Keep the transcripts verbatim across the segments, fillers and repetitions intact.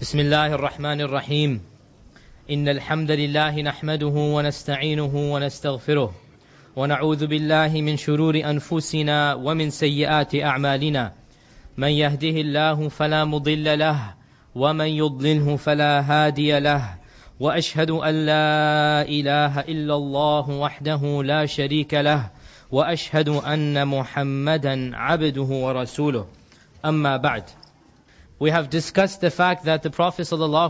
بسم الله الرحمن الرحيم إن الحمد لله نحمده ونستعينه ونستغفره ونعوذ بالله من شرور أنفسنا ومن سيئات أعمالنا من يهده الله فلا مضل له ومن يضلله فلا هادي له وأشهد أن لا إله إلا الله وحده لا شريك له وأشهد أن محمدا عبده ورسوله أما بعد. We have discussed the fact that the Prophet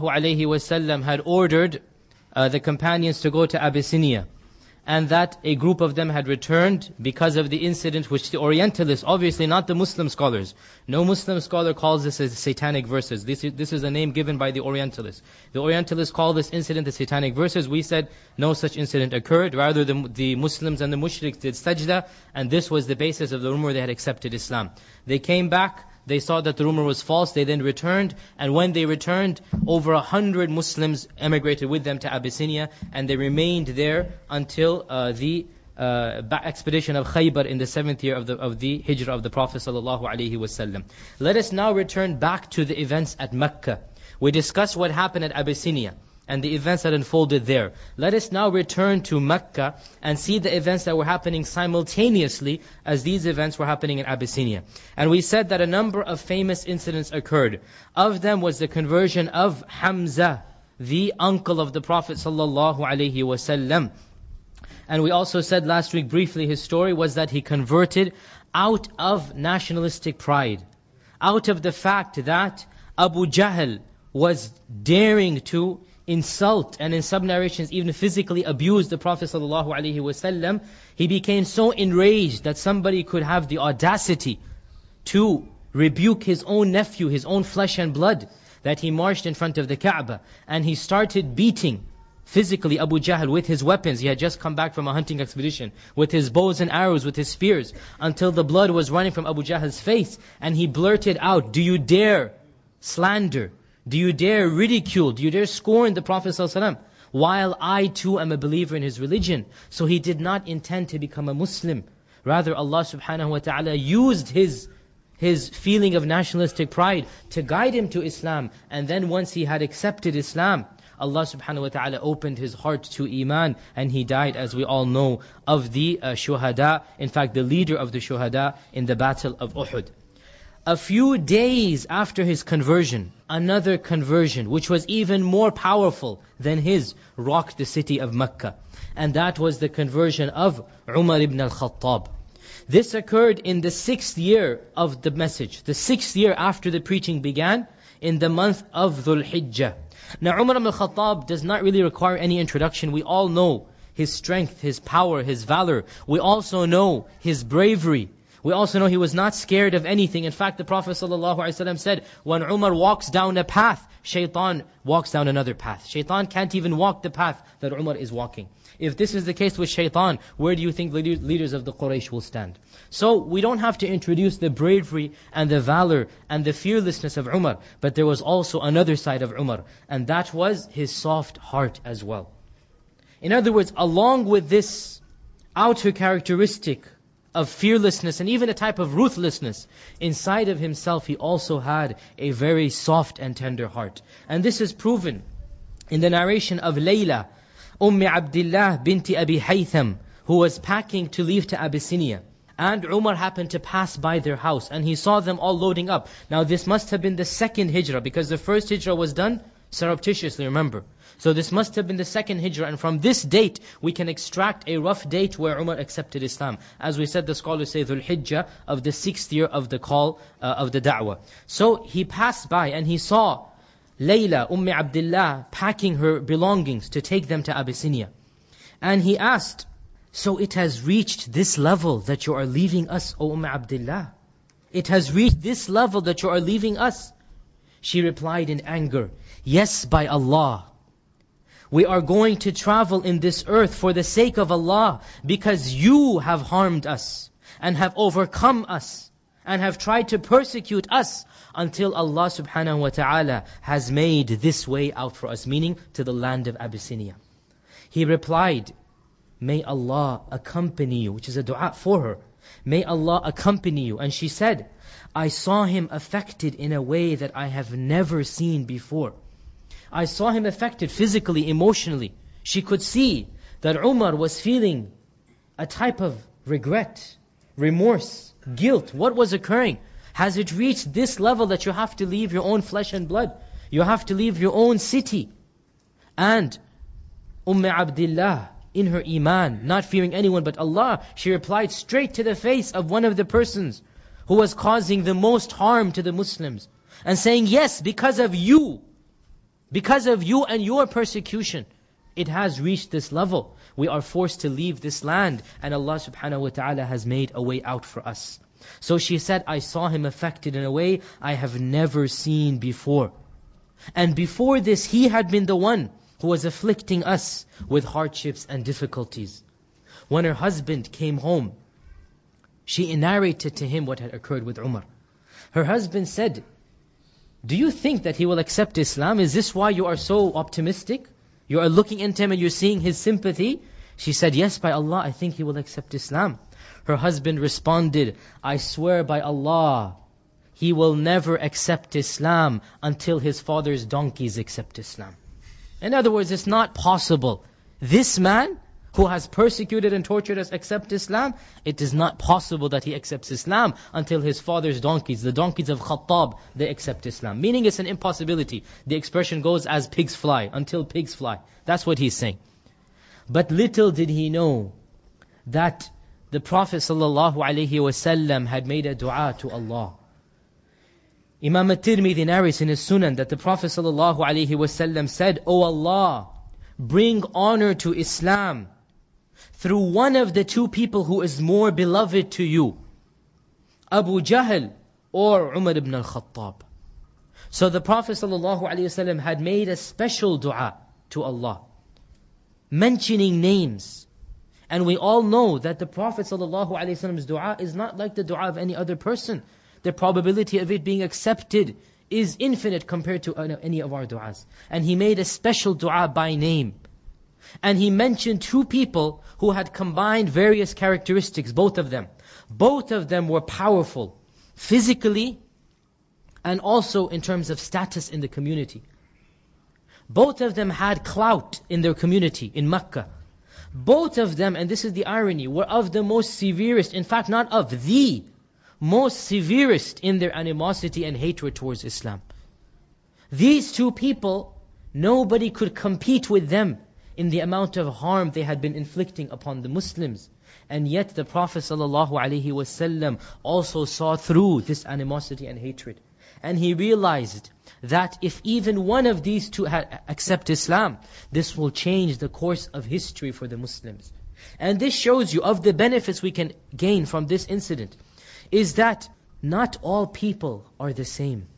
ﷺ had ordered uh, the companions to go to Abyssinia, and that a group of them had returned because of the incident which the Orientalists, obviously not the Muslim scholars, no Muslim scholar calls this as satanic verses. This is, this is a name given by the Orientalists. The Orientalists call this incident the satanic verses. We said no such incident occurred. Rather, the, the Muslims and the mushriks did sajda, and this was the basis of the rumor they had accepted Islam. They came back. They saw that the rumor was false. They then returned. And when they returned, over a hundred Muslims emigrated with them to Abyssinia. And they remained there until uh, the uh, expedition of Khaybar in the seventh year of the of the Hijrah of the Prophet ﷺ. Let us now return back to the events at Mecca. We discussed what happened at Abyssinia and the events that unfolded there. Let us now return to Mecca and see the events that were happening simultaneously as these events were happening in Abyssinia. And we said that a number of famous incidents occurred. Of them was the conversion of Hamza, the uncle of the Prophet ﷺ. And we also said last week briefly his story was that he converted out of nationalistic pride, out of the fact that Abu Jahl was daring to insult and in some narrations even physically abuse the Prophet ﷺ. He became so enraged that somebody could have the audacity to rebuke his own nephew, his own flesh and blood, that he marched in front of the Kaaba and he started beating physically Abu Jahl with his weapons. He had just come back from a hunting expedition, with his bows and arrows, with his spears, until the blood was running from Abu Jahl's face, and he blurted out, "Do you dare slander? Do you dare ridicule? Do you dare scorn the Prophet ﷺ? While I too am a believer in his religion." So he did not intend to become a Muslim. Rather, Allah subhanahu wa ta'ala used his, his feeling of nationalistic pride to guide him to Islam. And then once he had accepted Islam, Allah subhanahu wa ta'ala opened his heart to Iman, and he died, as we all know, of the uh, shuhada. In fact, the leader of the shuhada in the battle of Uhud. A few days after his conversion, another conversion, which was even more powerful than his, rocked the city of Mecca. And that was the conversion of Umar ibn al-Khattab. This occurred in the sixth year of the message, the sixth year after the preaching began, in the month of Dhul Hijjah. Now Umar ibn al-Khattab does not really require any introduction. We all know his strength, his power, his valor. We also know his bravery. We also know he was not scared of anything. In fact, the Prophet ﷺ said, when Umar walks down a path, Shaitan walks down another path. Shaitan can't even walk the path that Umar is walking. If this is the case with Shaitan, where do you think the leaders of the Quraysh will stand? So we don't have to introduce the bravery and the valor and the fearlessness of Umar, but there was also another side of Umar, and that was his soft heart as well. In other words, along with this outer characteristic of fearlessness and even a type of ruthlessness, inside of himself he also had a very soft and tender heart. And this is proven in the narration of Layla, Umm Abdullah binti Abi Haytham, who was packing to leave to Abyssinia. And Umar happened to pass by their house, and he saw them all loading up. Now this must have been the second hijrah, because the first hijrah was done surreptitiously, remember. So this must have been the second hijrah, and from this date we can extract a rough date where Umar accepted Islam. As we said, the scholars say Dhul Hijjah of the sixth year of the call uh, of the da'wah. So he passed by and he saw Layla, Umm Abdullah, packing her belongings to take them to Abyssinia. And he asked, "So it has reached this level that you are leaving us, O Umm Abdullah? It has reached this level that you are leaving us?" She replied in anger, "Yes, by Allah. We are going to travel in this earth for the sake of Allah, because you have harmed us and have overcome us and have tried to persecute us until Allah subhanahu wa ta'ala has made this way out for us," meaning to the land of Abyssinia. He replied, "May Allah accompany you," which is a dua for her. "May Allah accompany you." And she said, "I saw him affected in a way that I have never seen before. I saw him affected physically, emotionally. She could see that Umar was feeling a type of regret, remorse, guilt. What was occurring? Has it reached this level that you have to leave your own flesh and blood? You have to leave your own city? And Umm Abdullah, in her iman, not fearing anyone but Allah, she replied straight to the face of one of the persons who was causing the most harm to the Muslims, and saying, yes, because of you, because of you and your persecution, it has reached this level. We are forced to leave this land, and Allah subhanahu wa ta'ala has made a way out for us. So she said, I saw him affected in a way I have never seen before. And before this, he had been the one who was afflicting us with hardships and difficulties. When her husband came home, she narrated to him what had occurred with Umar. Her husband said, do you think that he will accept Islam? Is this why you are so optimistic? You are looking into him and you're seeing his sympathy? She said, yes, by Allah, I think he will accept Islam. Her husband responded, I swear by Allah, he will never accept Islam until his father's donkeys accept Islam. In other words, it's not possible. This man who has persecuted and tortured us accept Islam, it is not possible that he accepts Islam until his father's donkeys, the donkeys of Khattab, they accept Islam. Meaning it's an impossibility. The expression goes as pigs fly, until pigs fly. That's what he's saying. But little did he know that the Prophet ﷺ had made a dua to Allah. Imam at-Tirmidhi narrates in his Sunan that the Prophet ﷺ said, O Allah, bring honor to Islam through one of the two people who is more beloved to you, Abu Jahl or Umar ibn al-Khattab. So the Prophet ﷺ had made a special dua to Allah, mentioning names. And we all know that the Prophet ﷺ's dua is not like the dua of any other person. The probability of it being accepted is infinite compared to any of our du'as. And he made a special dua by name. And he mentioned two people who had combined various characteristics, both of them. Both of them were powerful, physically and also in terms of status in the community. Both of them had clout in their community in Mecca. Both of them, and this is the irony, were of the most severest, in fact not of, the most severest in their animosity and hatred towards Islam. These two people, nobody could compete with them in the amount of harm they had been inflicting upon the Muslims. And yet the Prophet ﷺ also saw through this animosity and hatred. And he realized that if even one of these two had accept Islam, this will change the course of history for the Muslims. And this shows you of the benefits we can gain from this incident, is that not all people are the same.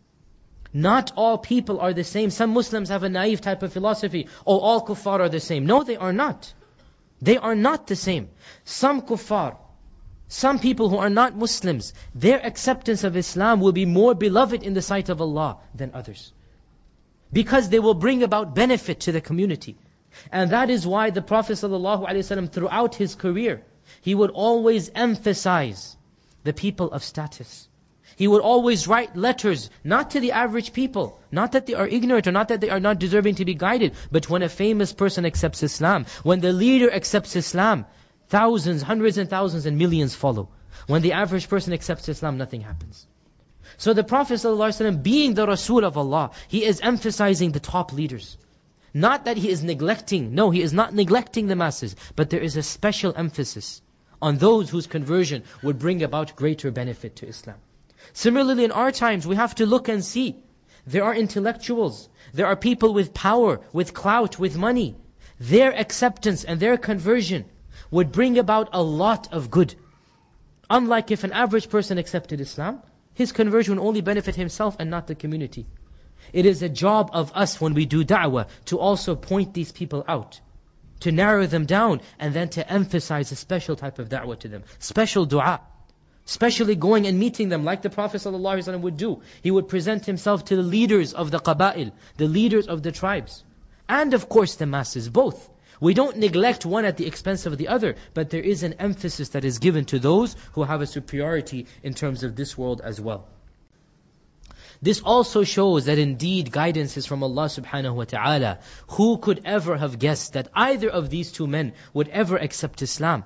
Not all people are the same. Some Muslims have a naive type of philosophy. Oh, all kuffar are the same. No, they are not. They are not the same. Some kuffar, some people who are not Muslims, their acceptance of Islam will be more beloved in the sight of Allah than others. Because they will bring about benefit to the community. And that is why the Prophet ﷺ throughout his career, he would always emphasize the people of status. He would always write letters, not to the average people, not that they are ignorant or not that they are not deserving to be guided, but when a famous person accepts Islam, when the leader accepts Islam, thousands, hundreds and thousands and millions follow. When the average person accepts Islam, nothing happens. So the Prophet ﷺ, being the Rasul of Allah, he is emphasizing the top leaders. Not that he is neglecting, no, he is not neglecting the masses, but there is a special emphasis on those whose conversion would bring about greater benefit to Islam. Similarly, in our times, we have to look and see. There are intellectuals, there are people with power, with clout, with money. Their acceptance and their conversion would bring about a lot of good. Unlike if an average person accepted Islam, his conversion would only benefit himself and not the community. It is a job of us when we do da'wah to also point these people out, to narrow them down, and then to emphasize a special type of da'wah to them. Special dua. Especially going and meeting them like the Prophet ﷺ would do. He would present himself to the leaders of the qaba'il, the leaders of the tribes. And of course the masses, both. We don't neglect one at the expense of the other, but there is an emphasis that is given to those who have a superiority in terms of this world as well. This also shows that indeed guidance is from Allah subhanahu wa ta'ala. Who could ever have guessed that either of these two men would ever accept Islam?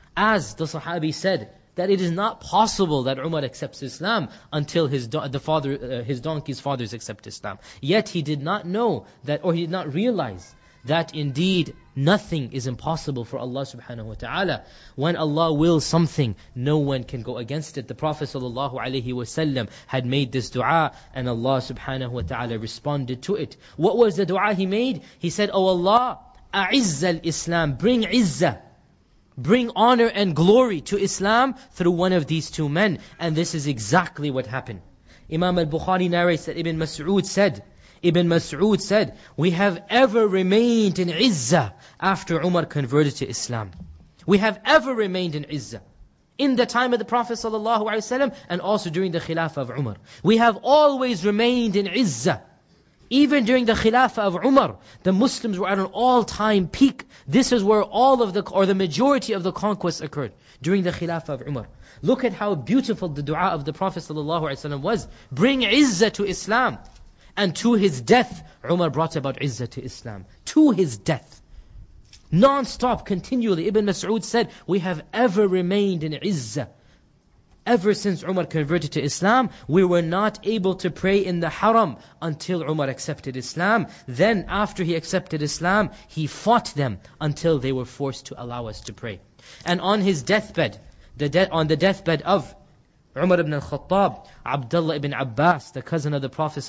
As the Sahabi said, that it is not possible that Umar accepts Islam until his do- the father, uh, his donkey's fathers accept Islam. Yet he did not know that, or he did not realize that indeed nothing is impossible for Allah subhanahu wa ta'ala. When Allah wills something, no one can go against it. The Prophet sallallahu alaihi wasallam had made this dua, and Allah subhanahu wa ta'ala responded to it. What was the dua he made? He said, "Oh Allah, a'izz al-Islam, bring izzah, bring honor and glory to Islam through one of these two men." And this is exactly what happened. Imam al-Bukhari narrates that Ibn Mas'ud said, Ibn Mas'ud said, "We have ever remained in izzah after Umar converted to Islam. We have ever remained in izzah. In the time of the Prophet ﷺ and also during the Khilafah of Umar. We have always remained in izzah. Even during the Khilafah of Umar, the Muslims were at an all-time peak. This is where all of the, or the majority of the conquests occurred, during the Khilafah of Umar. Look at how beautiful the dua of the Prophet ﷺ was. Bring izzah to Islam. And to his death, Umar brought about izzah to Islam. To his death. Non-stop, continually. Ibn Mas'ud said, we have ever remained in izzah. Ever since Umar converted to Islam, we were not able to pray in the haram until Umar accepted Islam. Then after he accepted Islam, he fought them until they were forced to allow us to pray. And on his deathbed, the de- on the deathbed of Umar ibn al-Khattab, Abdullah ibn Abbas, the cousin of the Prophet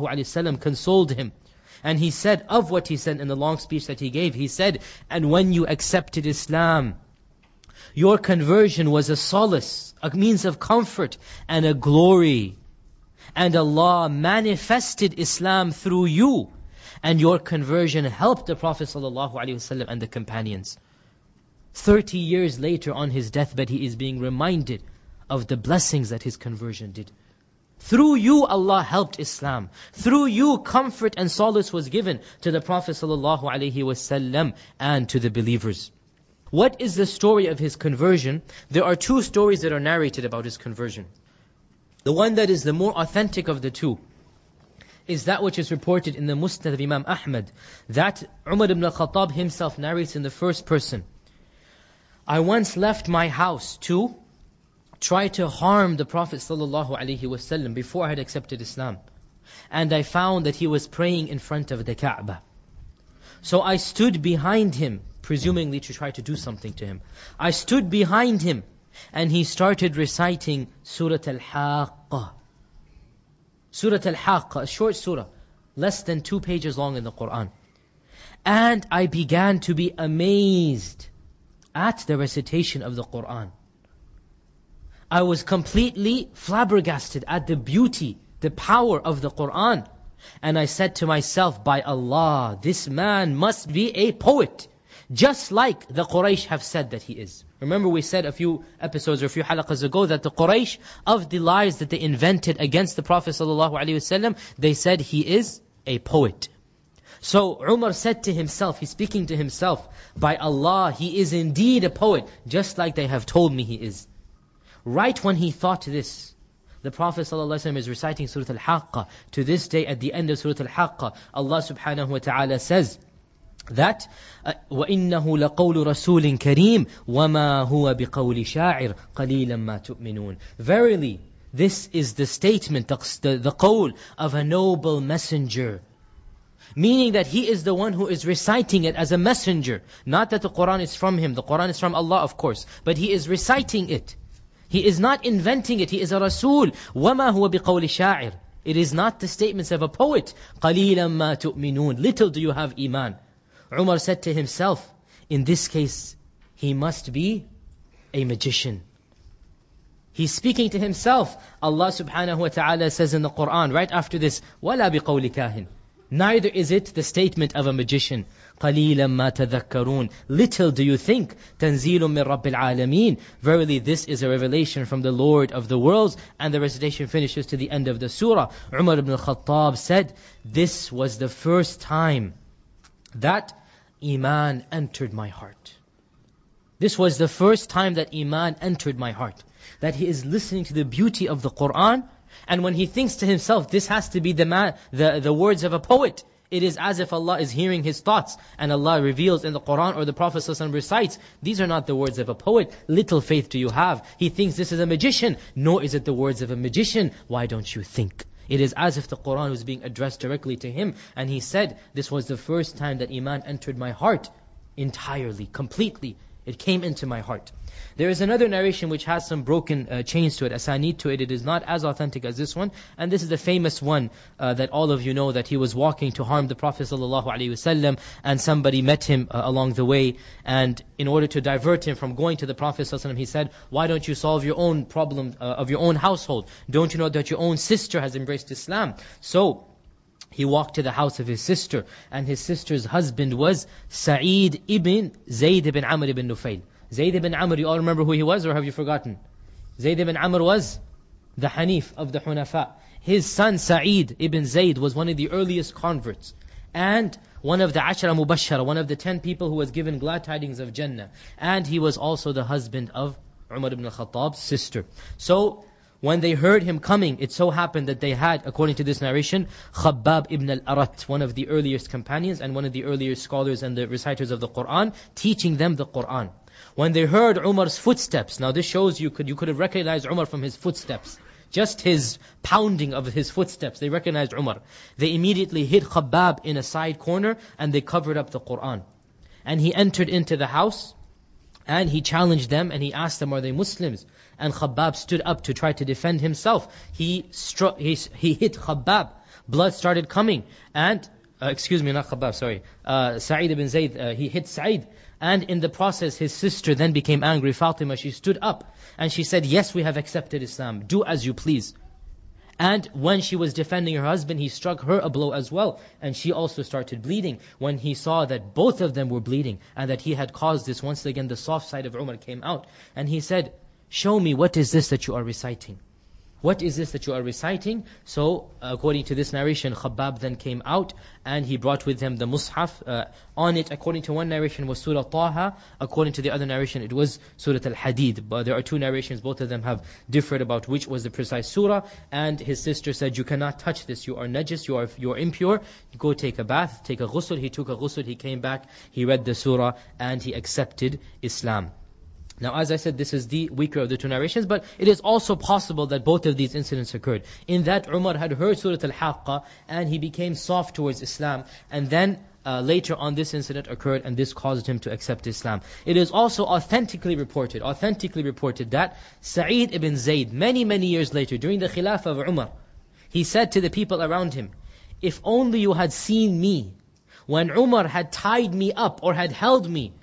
ﷺ, consoled him. And he said, of what he said in the long speech that he gave, he said, "And when you accepted Islam, your conversion was a solace, a means of comfort and a glory. And Allah manifested Islam through you. And your conversion helped the Prophet ﷺ and the companions." Thirty years later on his deathbed, he is being reminded of the blessings that his conversion did. Through you, Allah helped Islam. Through you, comfort and solace was given to the Prophet ﷺ and to the believers. What is the story of his conversion? There are two stories that are narrated about his conversion. The one that is the more authentic of the two is that which is reported in the Musnad of Imam Ahmad, that Umar ibn al-Khattab himself narrates in the first person. "I once left my house to try to harm the Prophet ﷺ before I had accepted Islam. And I found that he was praying in front of the Kaaba. So I stood behind him, presumably to try to do something to him. I stood behind him, and he started reciting Surah Al-Haqqah. Surah Al-Haqqah, a short surah, less than two pages long in the Quran. And I began to be amazed at the recitation of the Quran. I was completely flabbergasted at the beauty, the power of the Quran. And I said to myself, by Allah, this man must be a poet, just like the Quraysh have said that he is. Remember we said a few episodes or a few halaqas ago that the Quraysh, of the lies that they invented against the Prophet ﷺ, they said he is a poet. So Umar said to himself, he's speaking to himself, by Allah, he is indeed a poet, just like they have told me he is. Right when he thought this, the Prophet ﷺ is reciting Surah Al-Haqqah. To this day, at the end of Surah Al-Haqqah, Allah subhanahu wa ta'ala says that وَإِنَّهُ لَقَوْلُ رَسُولٍ كَرِيمٍ وَمَا هُوَ بِقَوْلِ شَاعِرٍ قَلِيلًا مَا تُؤْمِنُونَ. Verily, this is the statement, the, the, the qawl of a noble messenger. Meaning that he is the one who is reciting it as a messenger. Not that the Quran is from him. The Quran is from Allah, of course. But he is reciting it. He is not inventing it. He is a Rasul. وَمَا هُوَ بِقَوْلِ شَاعِرٍ. It is not the statements of a poet. قَلِيلًا مَا تُؤْمِنُونَ. Little do you have iman. Umar said to himself, in this case, he must be a magician. He's speaking to himself. Allah subhanahu wa ta'ala says in the Quran, right after this, وَلَا بِقَوْلِ كَاهِنٍ. Neither is it the statement of a magician. قَلِيلًا مَا تَذَكَّرُونَ. Little do you think. تَنْزِيلٌ مِّن رَبِّ الْعَالَمِينَ. Verily this is a revelation from the Lord of the worlds. And the recitation finishes to the end of the surah. Umar ibn al-Khattab said, this was the first time that Iman entered my heart. This was the first time that Iman entered my heart. That he is listening to the beauty of the Quran, And when he thinks to himself, this has to be the, man, the, the words of a poet, it is as if Allah is hearing his thoughts. And Allah reveals in the Quran or the Prophet ﷺ recites, these are not the words of a poet. Little faith do you have. He thinks this is a magician. Nor is it the words of a magician. Why don't you think? It is as if the Quran was being addressed directly to him. And he said, this was the first time that Iman entered my heart entirely, completely. It came into my heart. There is another narration which has some broken uh, chains to it, asanid to it. It is not as authentic as this one. And this is the famous one uh, that all of you know, that he was walking to harm the Prophet ﷺ, and somebody met him uh, along the way. And in order to divert him from going to the Prophet ﷺ, he said, why don't you solve your own problem uh, of your own household? Don't you know that your own sister has embraced Islam? So he walked to the house of his sister, and his sister's husband was Sa'id ibn Zayd ibn Amr ibn Nufayl. Zayd ibn Amr, you all remember who he was, or have you forgotten? Zayd ibn Amr was the Hanif of the Hunafa. His son Sa'id ibn Zayd was one of the earliest converts, and one of the Ashara Mubashara, one of the ten people who was given glad tidings of Jannah. And he was also the husband of Umar ibn al-Khattab's sister. So when they heard him coming, it so happened that they had, according to this narration, Khabbab ibn al-Arat, one of the earliest companions and one of the earliest scholars and the reciters of the Qur'an, teaching them the Qur'an. When they heard Umar's footsteps, now this shows you could you could have recognized Umar from his footsteps. Just his pounding of his footsteps, they recognized Umar. They immediately hid Khabbab in a side corner and they covered up the Qur'an. And he entered into the house and he challenged them and he asked them, are they Muslims? And Khabbab stood up to try to defend himself. He struck, he, he hit Khabbab. Blood started coming. And, uh, excuse me, not Khabbab, sorry. Uh, Sa'id ibn Zayd, uh, he hit Sa'id. And in the process, his sister then became angry. Fatima, she stood up and she said, yes, we have accepted Islam. Do as you please. And when she was defending her husband, he struck her a blow as well. And she also started bleeding. When he saw that both of them were bleeding and that he had caused this, once again the soft side of Umar came out. And he said, show me, what is this that you are reciting? What is this that you are reciting? So, according to this narration, Khabbab then came out and he brought with him the Mus'haf. Uh, on it, according to one narration, was Surah Taha. According to the other narration, it was Surah Al-Hadid. But there are two narrations, both of them have differed about which was the precise surah. And his sister said, you cannot touch this, you are najis, you are, you are impure. Go take a bath, take a ghusl. He took a ghusl, he came back, he read the surah, and he accepted Islam. Now, as I said, this is the weaker of the two narrations, but it is also possible that both of these incidents occurred. In that, Umar had heard Surah Al-Haqqa, and he became soft towards Islam. And then, uh, later on, this incident occurred, and this caused him to accept Islam. It is also authentically reported, authentically reported that Sa'id ibn Zayd, many, many years later, during the Khilafah of Umar, he said to the people around him, if only you had seen me when Umar had tied me up or had held me,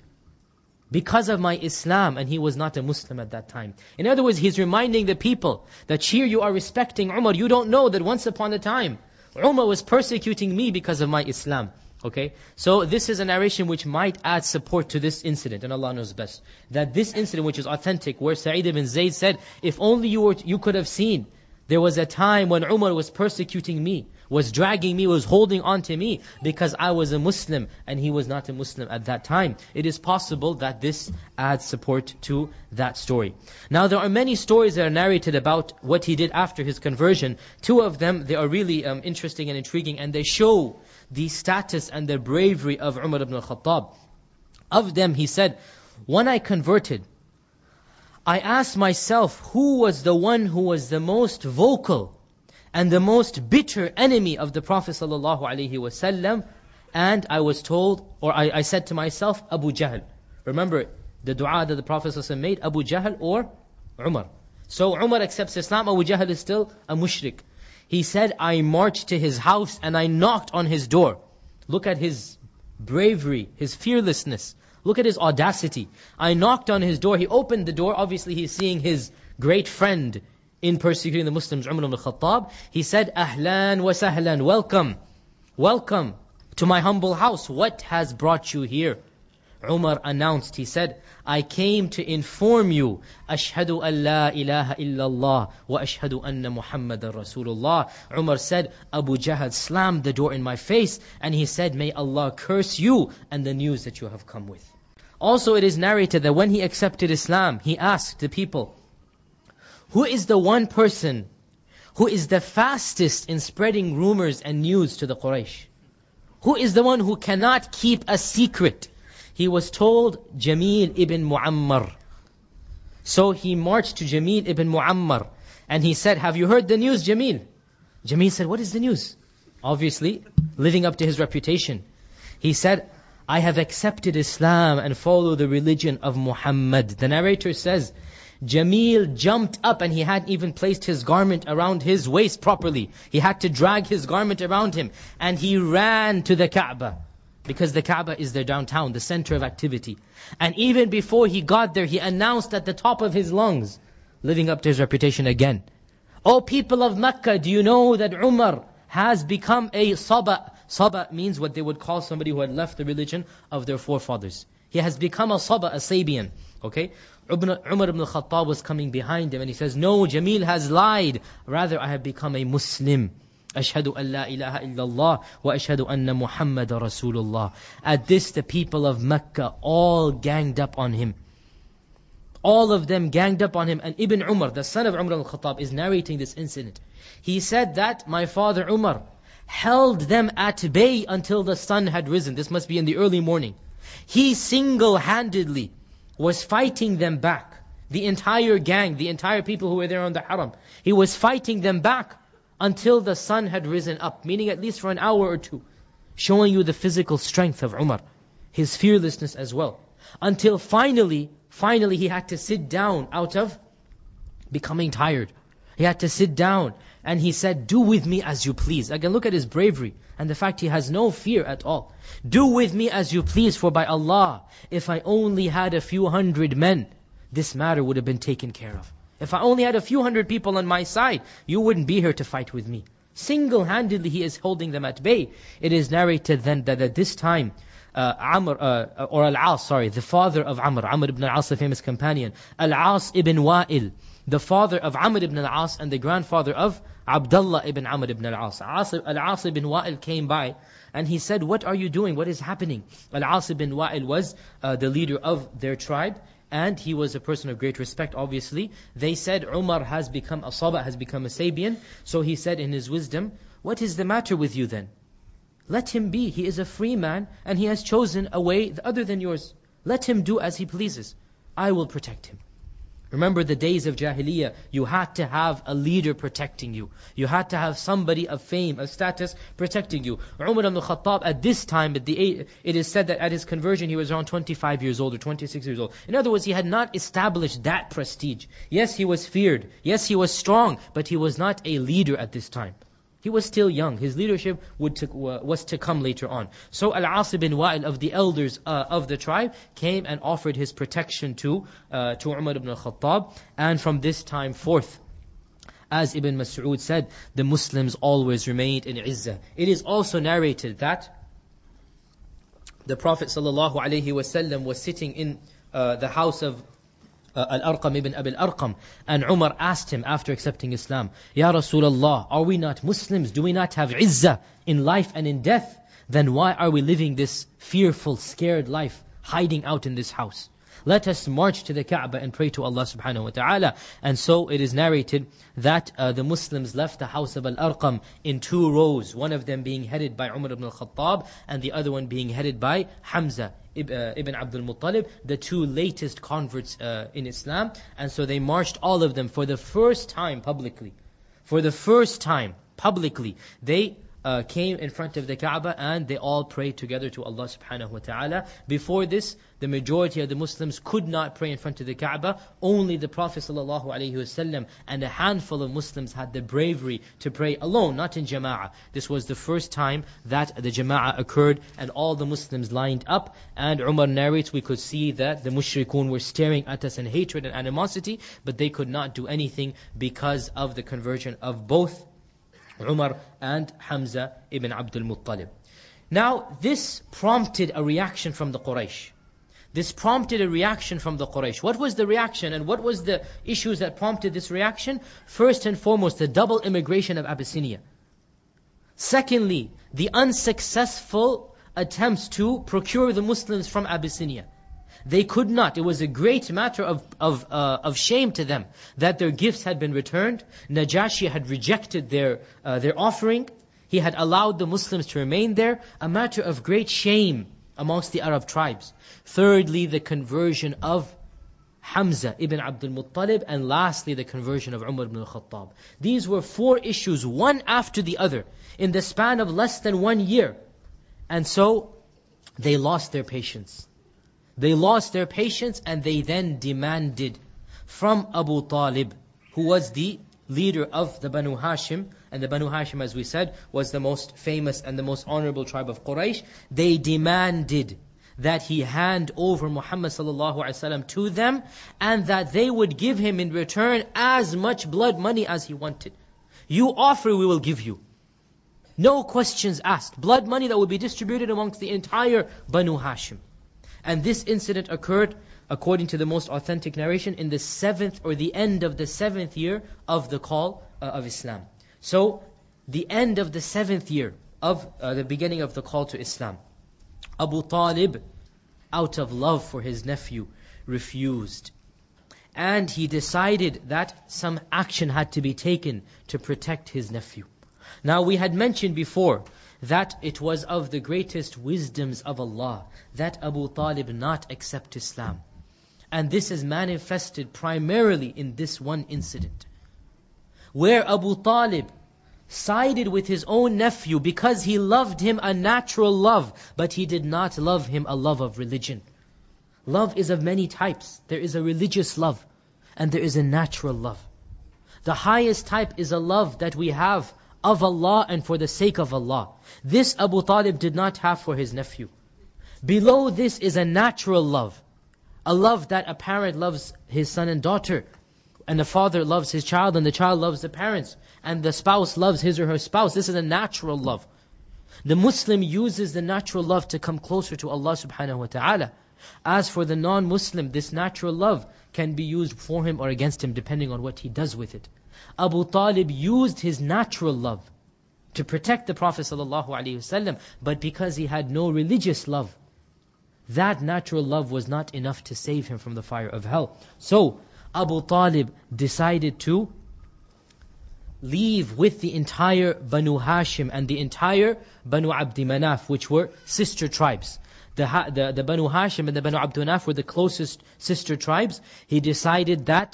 because of my Islam, and he was not a Muslim at that time. In other words, he's reminding the people that here you are respecting Umar. You don't know that once upon a time, Umar was persecuting me because of my Islam. Okay? So this is a narration which might add support to this incident, and Allah knows best. That this incident, which is authentic, where Sa'id ibn Zayd said, if only you were, you could have seen, there was a time when Umar was persecuting me, was dragging me, was holding on to me, because I was a Muslim and he was not a Muslim at that time. It is possible that this adds support to that story. Now there are many stories that are narrated about what he did after his conversion. Two of them, they are really um, interesting and intriguing, and they show the status and the bravery of Umar ibn al-Khattab. Of them, he said, when I converted, I asked myself, who was the one who was the most vocal and the most bitter enemy of the Prophet ﷺ? And I was told, or I, I said to myself, Abu Jahl. Remember the dua that the Prophet ﷺ made, Abu Jahl or Umar. So Umar accepts Islam, Abu Jahl is still a mushrik. He said, I marched to his house and I knocked on his door. Look at his bravery, his fearlessness. Look at his audacity. I knocked on his door. He opened the door. Obviously, he's seeing his great friend in persecuting the Muslims, Umar ibn al-Khattab. He said, Ahlan wa sahlan, welcome, welcome to my humble house. What has brought you here? Umar announced, he said, I came to inform you, Ashhadu an la ilaha illallah wa ashhadu anna Muhammadan Rasulullah. Umar said, Abu Jahl slammed the door in my face and he said, may Allah curse you and the news that you have come with. Also it is narrated that when he accepted Islam, he asked the people, who is the one person who is the fastest in spreading rumors and news to the Quraysh? Who is the one who cannot keep a secret? He was told Jamil ibn Muammar. So he marched to Jamil ibn Muammar and he said, have you heard the news, Jamil? Jamil said, what is the news? Obviously, living up to his reputation. He said, I have accepted Islam and follow the religion of Muhammad. The narrator says, Jamil jumped up and he hadn't even placed his garment around his waist properly. He had to drag his garment around him. And he ran to the Kaaba. Because the Kaaba is their downtown, the center of activity. And even before he got there, he announced at the top of his lungs, living up to his reputation again, O people of Mecca, do you know that Umar has become a Saba? Saba means what they would call somebody who had left the religion of their forefathers. He has become a Saba, a Sabian. Okay? Umar ibn al-Khattab was coming behind him and he says, no, Jamil has lied. Rather, I have become a Muslim. Ashhadu an la ilaha illallah wa ashhadu anna Muhammad Rasulullah. At this, the people of Mecca all ganged up on him. All of them ganged up on him. And Ibn Umar, the son of Umar al-Khattab, is narrating this incident. He said that my father Umar held them at bay until the sun had risen. This must be in the early morning. He single-handedly was fighting them back. The entire gang, the entire people who were there on the haram. He was fighting them back until the sun had risen up. Meaning at least for an hour or two. Showing you the physical strength of Umar. His fearlessness as well. Until finally, finally he had to sit down out of becoming tired. He had to sit down and he said, do with me as you please. Again, look at his bravery and the fact he has no fear at all. Do with me as you please, for by Allah, if I only had a few hundred men, this matter would have been taken care of. If I only had a few hundred people on my side, you wouldn't be here to fight with me. Single-handedly he is holding them at bay. It is narrated then that at this time, uh, Amr, uh, or Al-As, sorry, the father of Amr, Amr ibn Al-As, the famous companion, Al-As ibn Wa'il, the father of Amr ibn Al-As and the grandfather of Abdullah ibn Amr ibn Al-As. Al-As ibn Wa'il came by and he said, what are you doing? What is happening? Al-As ibn Wa'il was uh, the leader of their tribe and he was a person of great respect, obviously. They said, Umar has become a Saba, has become a Sabian. So he said in his wisdom, what is the matter with you then? Let him be. He is a free man and he has chosen a way other than yours. Let him do as he pleases. I will protect him. Remember the days of Jahiliyyah, you had to have a leader protecting you. You had to have somebody of fame, of status, protecting you. Umar ibn al-Khattab at this time, at the age, it is said that at his conversion he was around twenty-five years old or twenty-six years old. In other words, he had not established that prestige. Yes, he was feared. Yes, he was strong, but he was not a leader at this time. He was still young. His leadership would to, uh, was to come later on. So Al-As ibn Wa'il of the elders uh, of the tribe came and offered his protection to uh, to Umar ibn al-Khattab. And from this time forth, as Ibn Mas'ud said, the Muslims always remained in izzah. It is also narrated that the Prophet ﷺ was sitting in uh, the house of Uh, Al-Arqam ibn Abi Al-Arqam, and Umar asked him after accepting Islam, Ya Rasulullah, are we not Muslims? Do we not have izzah in life and in death? Then why are we living this fearful, scared life, hiding out in this house? Let us march to the Kaaba and pray to Allah subhanahu wa ta'ala. And so it is narrated that uh, the Muslims left the house of Al-Arqam in two rows, one of them being headed by Umar ibn al-Khattab and the other one being headed by Hamza ibn Abdul Muttalib, the two latest converts uh, in Islam. And so they marched, all of them, for the first time publicly. For the first time publicly, they Uh, came in front of the Kaaba and they all prayed together to Allah subhanahu wa ta'ala. Before this, the majority of the Muslims could not pray in front of the Kaaba. Only the Prophet sallallahu alaihi wasallam and a handful of Muslims had the bravery to pray alone, not in jama'ah. This was the first time that the jama'ah occurred and all the Muslims lined up. And Umar narrates, we could see that the mushrikun were staring at us in hatred and animosity, but they could not do anything because of the conversion of both Umar and Hamza ibn Abdul Muttalib. Now, this prompted a reaction from the Quraysh. This prompted a reaction from the Quraysh. What was the reaction and what was the issues that prompted this reaction? First and foremost, the double immigration of Abyssinia. Secondly, the unsuccessful attempts to procure the Muslims from Abyssinia. They could not. It was a great matter of of uh, of shame to them that their gifts had been returned. Najashi had rejected their uh, their offering. He had allowed the Muslims to remain there. A matter of great shame amongst the Arab tribes. Thirdly, the conversion of Hamza ibn Abdul Muttalib, and lastly the conversion of Umar ibn al-Khattab. These were four issues, one after the other, in the span of less than one year. And so they lost their patience. They lost their patience and they then demanded from Abu Talib, who was the leader of the Banu Hashim, and the Banu Hashim, as we said, was the most famous and the most honorable tribe of Quraysh. They demanded that he hand over Muhammad sallallahu alaihi wasallam to them, and that they would give him in return as much blood money as he wanted. You offer, we will give you. No questions asked. Blood money that would be distributed amongst the entire Banu Hashim. And this incident occurred, according to the most authentic narration, in the seventh or the end of the seventh year of the call uh, of Islam. So, the end of the seventh year of uh, the beginning of the call to Islam. Abu Talib, out of love for his nephew, refused. And he decided that some action had to be taken to protect his nephew. Now, we had mentioned before that it was of the greatest wisdoms of Allah that Abu Talib not accept Islam. And this is manifested primarily in this one incident, where Abu Talib sided with his own nephew because he loved him a natural love, but he did not love him a love of religion. Love is of many types. There is a religious love, and there is a natural love. The highest type is a love that we have of Allah and for the sake of Allah. This Abu Talib did not have for his nephew. Below this is a natural love. A love that a parent loves his son and daughter, and the father loves his child, and the child loves the parents, and the spouse loves his or her spouse. This is a natural love. The Muslim uses the natural love to come closer to Allah subhanahu wa ta'ala. As for the non-Muslim, this natural love can be used for him or against him depending on what he does with it. Abu Talib used his natural love to protect the Prophet ﷺ, but because he had no religious love, that natural love was not enough to save him from the fire of hell. So, Abu Talib decided to leave with the entire Banu Hashim and the entire Banu Abdi Manaf, which were sister tribes. The, ha- the, the Banu Hashim and the Banu Abdi Manaf were the closest sister tribes. He decided that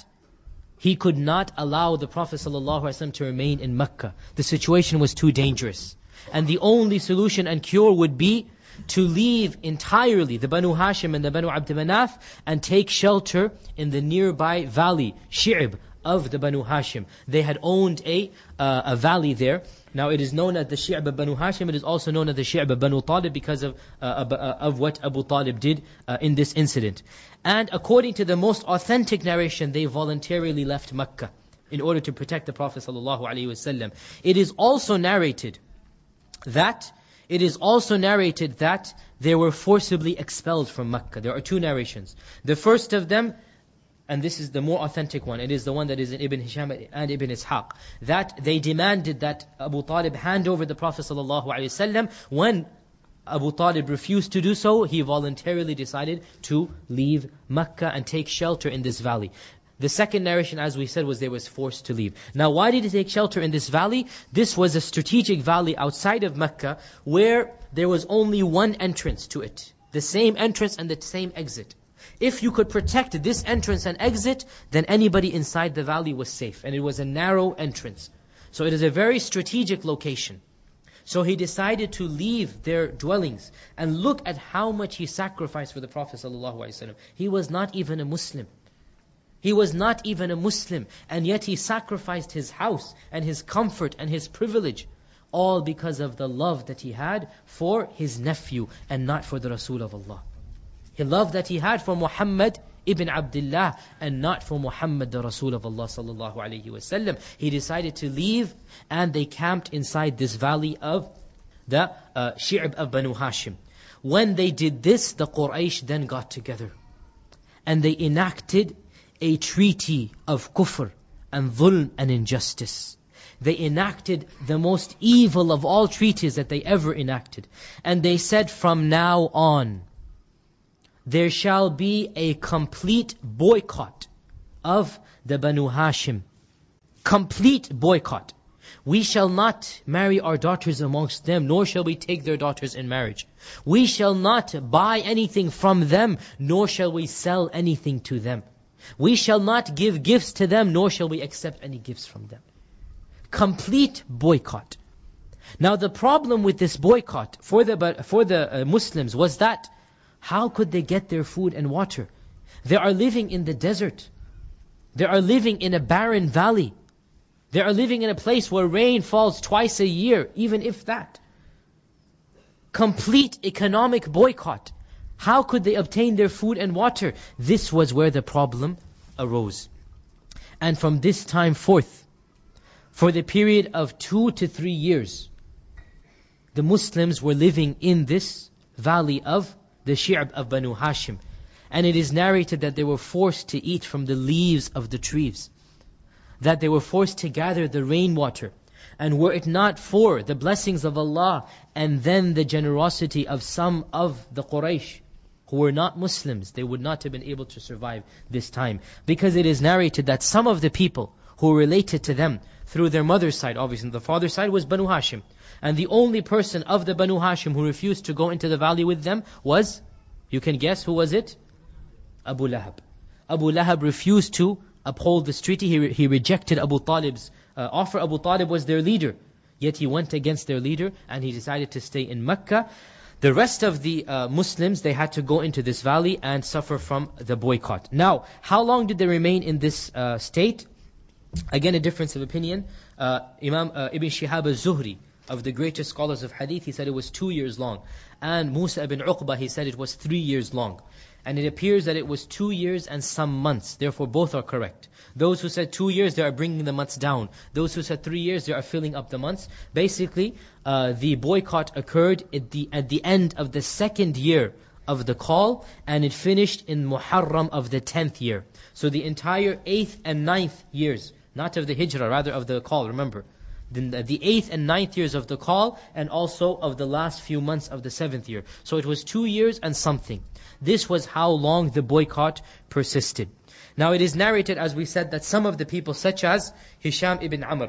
he could not allow the Prophet ﷺ to remain in Mecca. The situation was too dangerous. And the only solution and cure would be to leave entirely the Banu Hashim and the Banu Abd Manaf and take shelter in the nearby valley, Shi'b, of the Banu Hashim. They had owned a uh, a valley there. Now it is known as the Shi'b of Banu Hashim. It is also known as the Shi'b of Banu Talib because of uh, of what Abu Talib did uh, in this incident. And according to the most authentic narration, they voluntarily left Mecca in order to protect the Prophet ﷺ. It is also narrated that It is also narrated that they were forcibly expelled from Mecca. There are two narrations. The first of them, and this is the more authentic one, it is the one that is in Ibn Hisham and Ibn Ishaq, that they demanded that Abu Talib hand over the Prophet ﷺ. When Abu Talib refused to do so, he voluntarily decided to leave Mecca and take shelter in this valley. The second narration, as we said, was they was forced to leave. Now, why did he take shelter in this valley? This was a strategic valley outside of Mecca where there was only one entrance to it. The same entrance and the same exit. If you could protect this entrance and exit, then anybody inside the valley was safe. And it was a narrow entrance. So it is a very strategic location. So he decided to leave their dwellings and look at how much he sacrificed for the Prophet ﷺ. He was not even a Muslim. He was not even a Muslim, and yet he sacrificed his house and his comfort and his privilege, all because of the love that he had for his nephew and not for the Rasul of Allah. He loved that he had for Muhammad ibn Abdullah and not for Muhammad the Rasul of Allah sallallahu alayhi wasallam. He decided to leave, and they camped inside this valley of the uh, Shi'b of Banu Hashim. When they did this, the Quraysh then got together and they enacted a treaty of kufr and dhulm and injustice. They enacted the most evil of all treaties that they ever enacted. And they said, from now on, there shall be a complete boycott of the Banu Hashim. Complete boycott. We shall not marry our daughters amongst them, nor shall we take their daughters in marriage. We shall not buy anything from them, nor shall we sell anything to them. We shall not give gifts to them, nor shall we accept any gifts from them. Complete boycott. Now the problem with this boycott for the, for the uh, Muslims was that, how could they get their food and water? They are living in the desert. They are living in a barren valley. They are living in a place where rain falls twice a year, even if that. Complete economic boycott. How could they obtain their food and water? This was where the problem arose. And from this time forth, for the period of two to three years, the Muslims were living in this valley of the Shi'b of Banu Hashim. And it is narrated that they were forced to eat from the leaves of the trees. That they were forced to gather the rainwater. And were it not for the blessings of Allah and then the generosity of some of the Quraysh who were not Muslims, they would not have been able to survive this time. Because it is narrated that some of the people who were related to them through their mother's side, obviously the father's side was Banu Hashim. And the only person of the Banu Hashim who refused to go into the valley with them was, you can guess who was it? Abu Lahab. Abu Lahab refused to uphold this treaty. He, re- he rejected Abu Talib's uh, offer. Abu Talib was their leader. Yet he went against their leader and he decided to stay in Mecca. The rest of the uh, Muslims, they had to go into this valley and suffer from the boycott. Now, how long did they remain in this uh, state? Again, a difference of opinion. Uh, Imam uh, Ibn Shihab al-Zuhri, of the greatest scholars of hadith, he said it was two years long. And Musa ibn Uqba, he said it was three years long. And it appears that it was two years and some months. Therefore, both are correct. Those who said two years, they are bringing the months down. Those who said three years, they are filling up the months. Basically, uh, the boycott occurred at the, at the end of the second year of the call, and it finished in Muharram of the tenth year. So the entire eighth and ninth years, not of the hijrah, rather of the call, remember. The, the eighth and ninth years of the call, and also of the last few months of the seventh year. So it was two years and something. This was how long the boycott persisted. Now it is narrated, as we said, that some of the people, such as Hisham ibn Amr,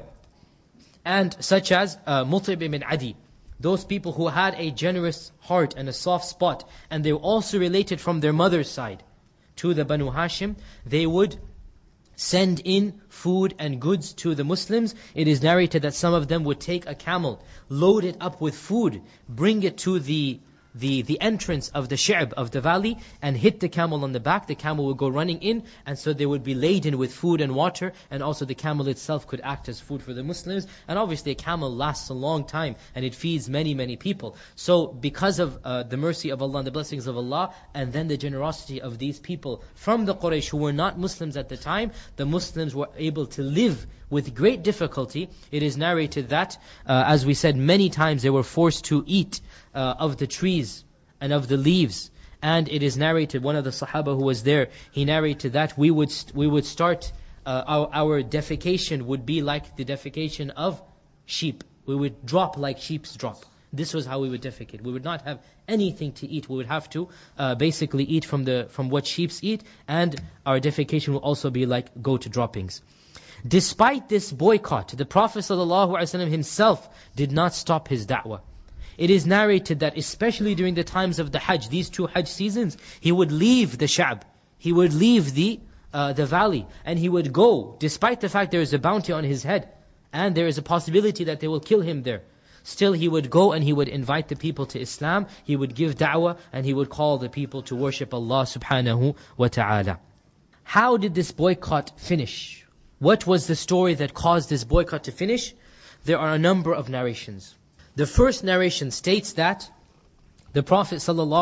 and such as uh, Mut'ib ibn Adi, those people who had a generous heart and a soft spot, and they were also related from their mother's side to the Banu Hashim, they would send in food and goods to the Muslims. It is narrated that some of them would take a camel, load it up with food, bring it to the the the entrance of the Shi'b of the valley, and hit the camel on the back. The camel would go running in, and so they would be laden with food and water, and also the camel itself could act as food for the Muslims. And obviously a camel lasts a long time, and it feeds many, many people. So because of uh, the mercy of Allah and the blessings of Allah, and then the generosity of these people from the Quraysh who were not Muslims at the time, the Muslims were able to live with great difficulty. It is narrated that, uh, as we said many times, they were forced to eat uh, of the trees and of the leaves. And it is narrated, one of the Sahaba who was there, he narrated that we would st- we would start, uh, our, our defecation would be like the defecation of sheep. We would drop like sheep's drop. This was how we would defecate. We would not have anything to eat. We would have to uh, basically eat from the from what sheep eat, and our defecation will also be like goat droppings. Despite this boycott, the Prophet ﷺ himself did not stop his da'wah. It is narrated that especially during the times of the Hajj, these two Hajj seasons, he would leave the Sha'b, he would leave the uh, the valley, and he would go, despite the fact there is a bounty on his head, and there is a possibility that they will kill him there. Still he would go and he would invite the people to Islam, he would give da'wah, and he would call the people to worship Allah subhanahu wa ta'ala. How did this boycott finish? What was the story that caused this boycott to finish? There are a number of narrations. The first narration states that the Prophet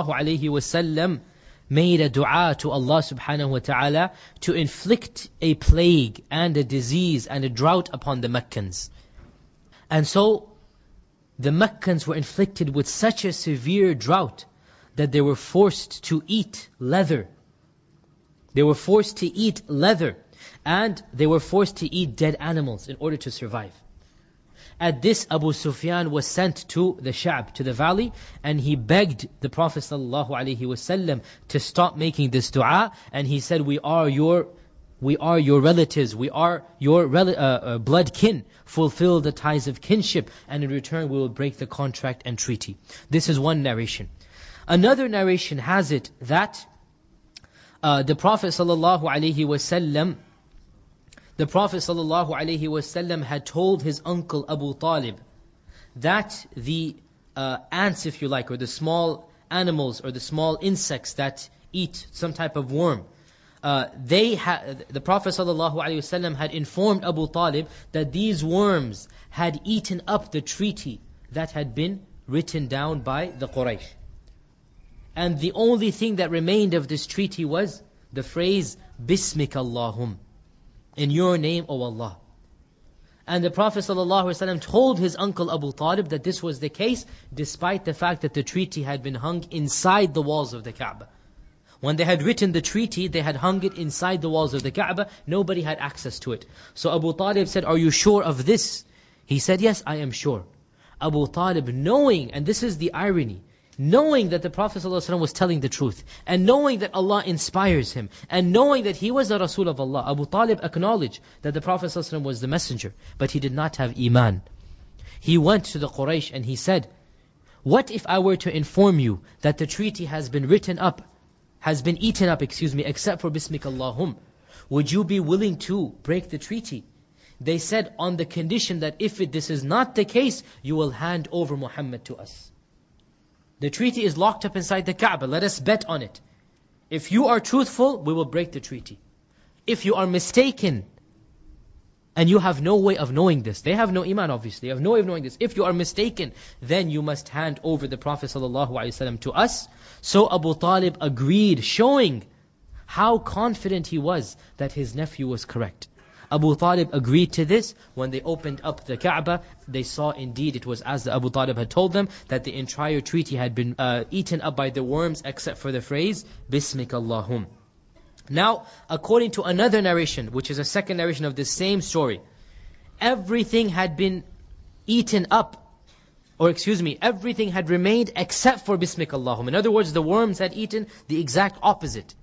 ﷺ made a dua to Allah subhanahu wa ta'ala to inflict a plague and a disease and a drought upon the Meccans. And so the Meccans were inflicted with such a severe drought that they were forced to eat leather. They were forced to eat leather. And they were forced to eat dead animals in order to survive. At this, Abu Sufyan was sent to the Sha'b, to the valley, and he begged the Prophet ﷺ to stop making this dua, and he said, we are your we are your relatives, we are your rel- uh, uh, blood kin, fulfill the ties of kinship, and in return we will break the contract and treaty. This is one narration. Another narration has it that uh, the Prophet ﷺ The Prophet ﷺ had told his uncle Abu Talib that the uh, ants, if you like, or the small animals or the small insects that eat some type of worm, uh, they ha- the Prophet ﷺ had informed Abu Talib that these worms had eaten up the treaty that had been written down by the Quraysh. And the only thing that remained of this treaty was the phrase, Bismika Allahum, in your name, O Allah. And the Prophet ﷺ told his uncle Abu Talib that this was the case, despite the fact that the treaty had been hung inside the walls of the Kaaba. When they had written the treaty, they had hung it inside the walls of the Kaaba. Nobody had access to it. So Abu Talib said, are you sure of this? He said, yes, I am sure. Abu Talib, knowing, and this is the irony, knowing that the Prophet ﷺ was telling the truth, and knowing that Allah inspires him, and knowing that he was the Rasul of Allah, Abu Talib acknowledged that the Prophet ﷺ was the messenger, but he did not have iman. He went to the Quraysh and he said, what if I were to inform you that the treaty has been written up, has been eaten up, excuse me, except for Bismika Allahum? Would you be willing to break the treaty? They said, on the condition that if it, this is not the case, you will hand over Muhammad to us. The treaty is locked up inside the Kaaba. Let us bet on it. If you are truthful, we will break the treaty. If you are mistaken, and you have no way of knowing this, they have no iman obviously, they have no way of knowing this. If you are mistaken, then you must hand over the Prophet ﷺ to us. So Abu Talib agreed, showing how confident he was that his nephew was correct. Abu Talib agreed to this. When they opened up the Kaaba, they saw indeed it was as Abu Talib had told them, that the entire treaty had been uh, eaten up by the worms except for the phrase, Bismika Allahum. Now, according to another narration, which is a second narration of this same story, everything had been eaten up, or excuse me, everything had remained except for Bismika Allahum. In other words, the worms had eaten the exact opposite.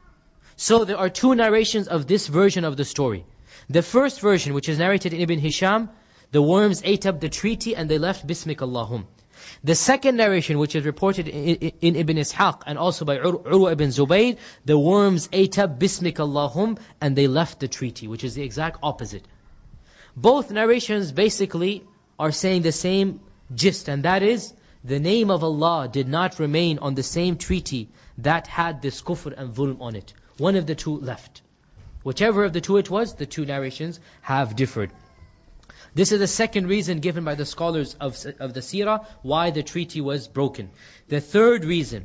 So there are two narrations of this version of the story. The first version, which is narrated in Ibn Hisham, the worms ate up the treaty and they left Bismika Allahum. The second narration, which is reported in, in Ibn Ishaq and also by Ur- Urwa ibn Zubayr, the worms ate up Bismika Allahum and they left the treaty, which is the exact opposite. Both narrations basically are saying the same gist, and that is, the name of Allah did not remain on the same treaty that had this kufr and dhulm on it. One of the two left. Whichever of the two it was, the two narrations have differed. This is the second reason given by the scholars of, of the seerah why the treaty was broken. The third reason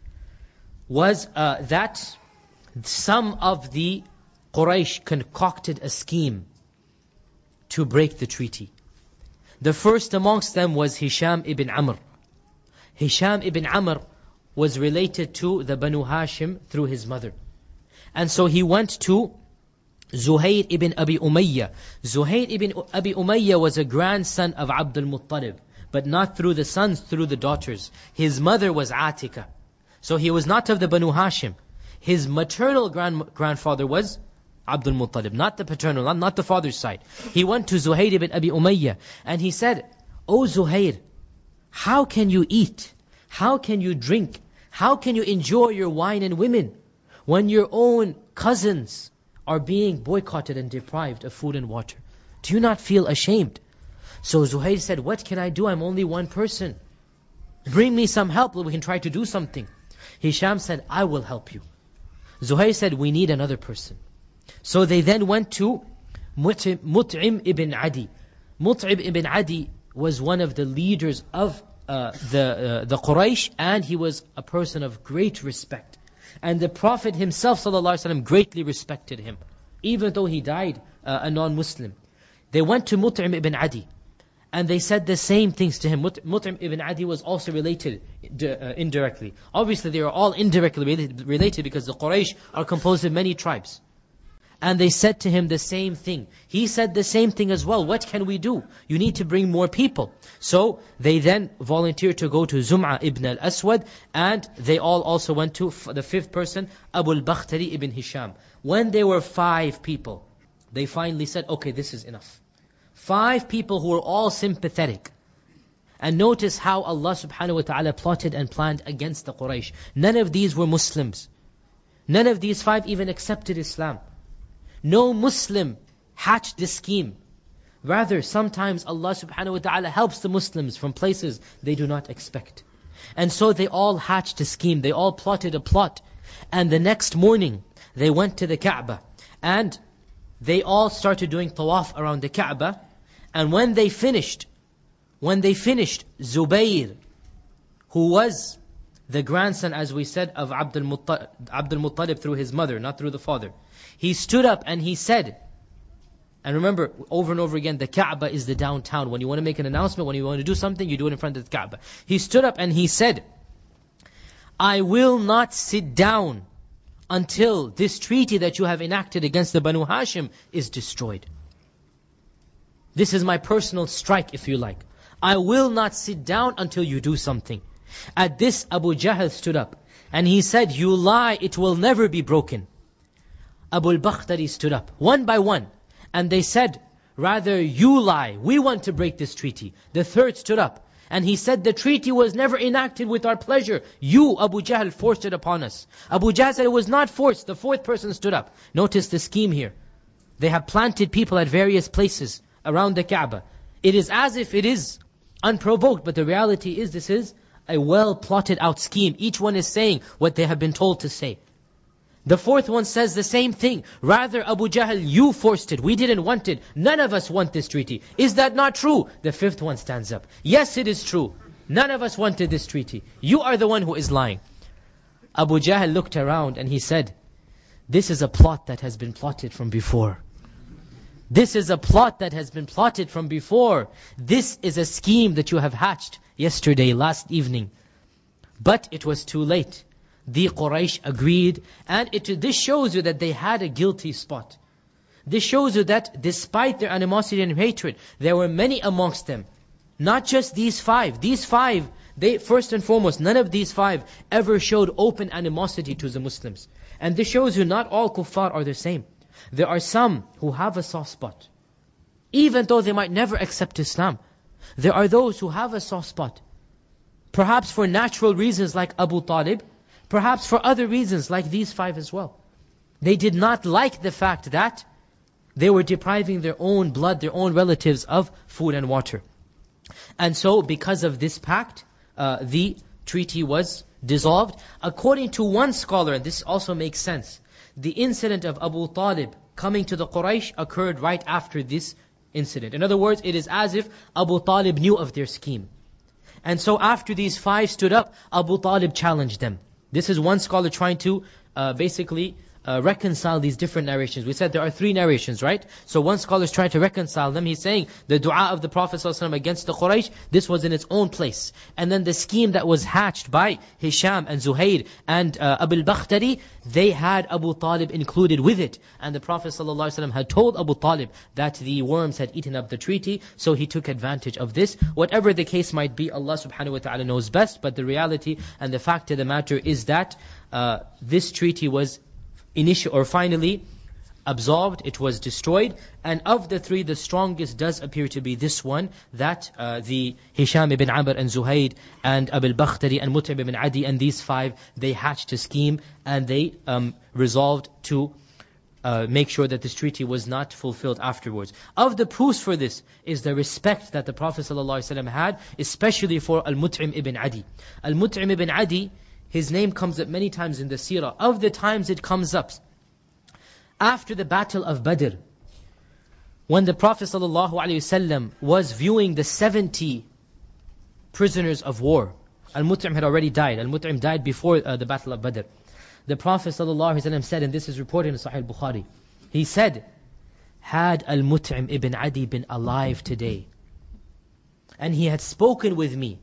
was uh, that some of the Quraysh concocted a scheme to break the treaty. The first amongst them was Hisham ibn Amr. Hisham ibn Amr was related to the Banu Hashim through his mother. And so he went to Zuhayr ibn Abi Umayyah. Zuhayr ibn Abi Umayyah was a grandson of Abdul Muttalib, but not through the sons, through the daughters. His mother was Atika. So he was not of the Banu Hashim. His maternal grand, grandfather was Abdul Muttalib, not the paternal, not, not the father's side. He went to Zuhayr ibn Abi Umayyah and he said, O Zuhayr, how can you eat? How can you drink? How can you enjoy your wine and women when your own cousins are being boycotted and deprived of food and water? Do you not feel ashamed? So Zuhayr said, what can I do? I'm only one person. Bring me some help, we can try to do something. Hisham said, I will help you. Zuhayr said, we need another person. So they then went to Mut'im, Mut'im ibn Adi. Mut'im ibn Adi was one of the leaders of uh, the, uh, the Quraysh, and he was a person of great respect. And the Prophet himself ﷺ greatly respected him, even though he died uh, a non-Muslim. They went to Mut'im ibn Adi, and they said the same things to him. Mut- Mut'im ibn Adi was also related uh, indirectly. Obviously they are all indirectly related, related because the Quraysh are composed of many tribes. And they said to him the same thing. He said the same thing as well. What can we do? You need to bring more people. So they then volunteered to go to Zum'a ibn al-Aswad, and they all also went to the fifth person, Abu al-Bakhtari ibn Hisham. When they were five people, they finally said, okay, this is enough. Five people who were all sympathetic. And notice how Allah subhanahu wa ta'ala plotted and planned against the Quraysh. None of these were Muslims. None of these five even accepted Islam. No Muslim hatched this scheme. Rather, sometimes Allah subhanahu wa ta'ala helps the Muslims from places they do not expect. And so they all hatched a scheme. They all plotted a plot. And the next morning, they went to the Kaaba. And they all started doing tawaf around the Kaaba. And when they finished, when they finished, Zubayr, who was the grandson, as we said, of Abdul Muttalib, Abdul Muttalib through his mother, not through the father, he stood up and he said, and remember, over and over again, the Kaaba is the downtown. When you want to make an announcement, when you want to do something, you do it in front of the Kaaba. He stood up and he said, I will not sit down until this treaty that you have enacted against the Banu Hashim is destroyed. This is my personal strike, if you like. I will not sit down until you do something. At this, Abu Jahl stood up and he said, you lie, it will never be broken. Abu al-Bakhtari stood up, one by one, and they said, rather you lie, we want to break this treaty. The third stood up and he said, the treaty was never enacted with our pleasure. You, Abu Jahl, forced it upon us. Abu Jahl said it was not forced. The fourth person stood up. Notice the scheme here. They have planted people at various places around the Kaaba. It is as if it is unprovoked, but the reality is this is a well plotted out scheme. Each one is saying what they have been told to say. The fourth one says the same thing. Rather, Abu Jahl, you forced it. We didn't want it. None of us want this treaty. Is that not true? The fifth one stands up. Yes, it is true. None of us wanted this treaty. You are the one who is lying. Abu Jahl looked around and he said, this is a plot that has been plotted from before. This is a plot that has been plotted from before. This is a scheme that you have hatched yesterday, last evening. But it was too late. The Quraysh agreed, and it, this shows you that they had a guilty spot. This shows you that despite their animosity and hatred, there were many amongst them. Not just these five. These five, they first and foremost, none of these five ever showed open animosity to the Muslims. And this shows you not all kuffar are the same. There are some who have a soft spot. Even though they might never accept Islam, there are those who have a soft spot. Perhaps for natural reasons like Abu Talib, perhaps for other reasons like these five as well. They did not like the fact that they were depriving their own blood, their own relatives of food and water. And so because of this pact, uh, the treaty was dissolved. According to one scholar, and this also makes sense, the incident of Abu Talib coming to the Quraysh occurred right after this incident. In other words, it is as if Abu Talib knew of their scheme. And so after these five stood up, Abu Talib challenged them. This is one scholar trying to uh, basically uh, reconcile these different narrations. We said there are three narrations, right? So one scholar is trying to reconcile them. He's saying the dua of the Prophet ﷺ against the Quraysh, this was in its own place. And then the scheme that was hatched by Hisham and Zuhair and uh, Abu al-Bakhtari, they had Abu Talib included with it. And the Prophet ﷺ had told Abu Talib that the worms had eaten up the treaty, so he took advantage of this. Whatever the case might be, Allah subhanahu wa ta'ala knows best, but the reality and the fact of the matter is that uh, this treaty was initial or finally absolved, it was destroyed. And of the three, the strongest does appear to be this one, that uh, the Hisham ibn Amr and Zuhair and Abu al-Bakhtari and Mut'im ibn Adi and these five, they hatched a scheme and they um, resolved to uh, make sure that this treaty was not fulfilled afterwards. Of the proofs for this is the respect that the Prophet ﷺ had, especially for Al-Mut'im ibn Adi. Al-Mut'im ibn Adi, his name comes up many times in the seerah. Of the times it comes up, after the battle of Badr, when the Prophet ﷺ was viewing the seventy prisoners of war. Al-Mut'im had already died. Al-Mut'im died before uh, the battle of Badr. The Prophet ﷺ said, and this is reported in Sahih Bukhari, he said, had Al-Mut'im ibn Adi been alive today, and he had spoken with me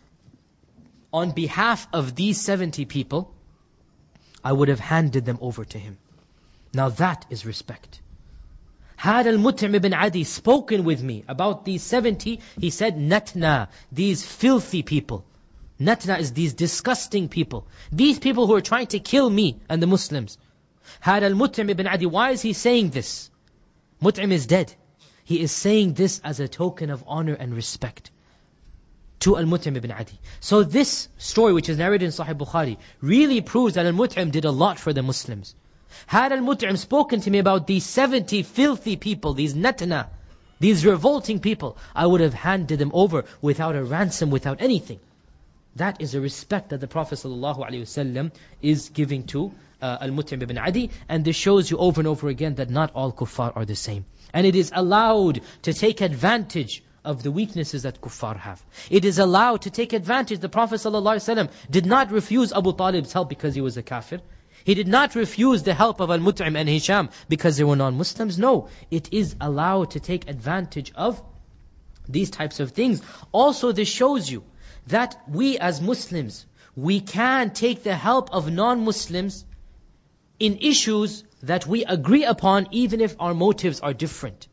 on behalf of these seventy people, I would have handed them over to him. Now that is respect. Had al-Mut'im ibn Adi spoken with me about these seventy, he said, Natna, these filthy people. Natna is these disgusting people. These people who are trying to kill me and the Muslims. Had al-Mut'im ibn Adi, why is he saying this? Mut'im is dead. He is saying this as a token of honor and respect to al-Mut'im ibn Adi. So this story, which is narrated in Sahih Bukhari, really proves that al-Mut'im did a lot for the Muslims. Had al-Mut'im spoken to me about these seventy filthy people, these natna, these revolting people, I would have handed them over without a ransom, without anything. That is a respect that the Prophet ﷺ is giving to uh, al-Mut'im ibn Adi. And this shows you over and over again that not all kuffar are the same. And it is allowed to take advantage of the weaknesses that kuffar have. It is allowed to take advantage. The Prophet ﷺ did not refuse Abu Talib's help because he was a kafir. He did not refuse the help of Al-Mut'im and Hisham because they were non-Muslims. No, it is allowed to take advantage of these types of things. Also, this shows you that we as Muslims, we can take the help of non-Muslims in issues that we agree upon even if our motives are different.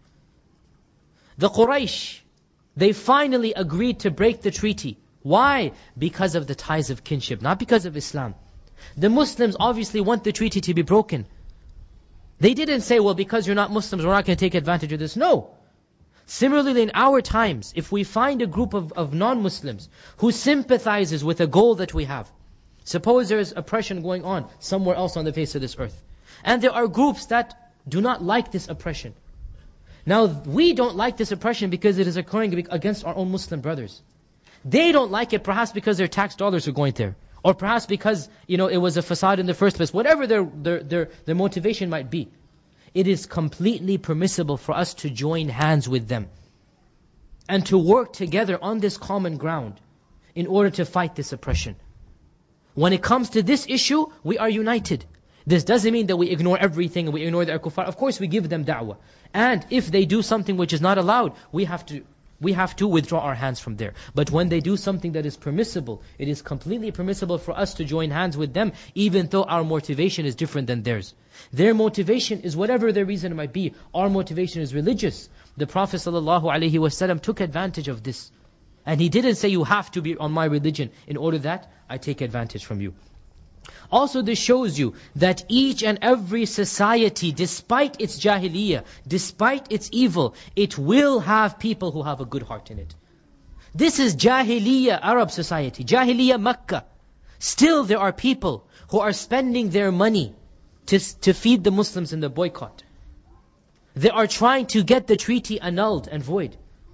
The Quraysh, they finally agreed to break the treaty. Why? Because of the ties of kinship, not because of Islam. The Muslims obviously want the treaty to be broken. They didn't say, well, because you're not Muslims, we're not going to take advantage of this. No. Similarly, in our times, if we find a group of, of non-Muslims who sympathizes with a goal that we have, suppose there is oppression going on somewhere else on the face of this earth, and there are groups that do not like this oppression. Now, we don't like this oppression because it is occurring against our own Muslim brothers. They don't like it perhaps because their tax dollars are going there. Or perhaps because, you know, it was a facade in the first place. Whatever their, their, their, their motivation might be. It is completely permissible for us to join hands with them. And to work together on this common ground in order to fight this oppression. When it comes to this issue, we are united. This doesn't mean that we ignore everything and we ignore the kuffar. Of course we give them da'wah. And if they do something which is not allowed, we have to we have to withdraw our hands from there. But when they do something that is permissible, it is completely permissible for us to join hands with them, even though our motivation is different than theirs. Their motivation is whatever their reason might be. Our motivation is religious. The Prophet ﷺ took advantage of this. And he didn't say you have to be on my religion in order that I take advantage from you. Also, this shows you that each and every society, despite its jahiliyyah, despite its evil, it will have people who have a good heart in it. This is jahiliyyah Arab society, jahiliyyah Makkah. Still there are people who are spending their money to, to feed the Muslims in the boycott. They are trying to get the treaty annulled and void.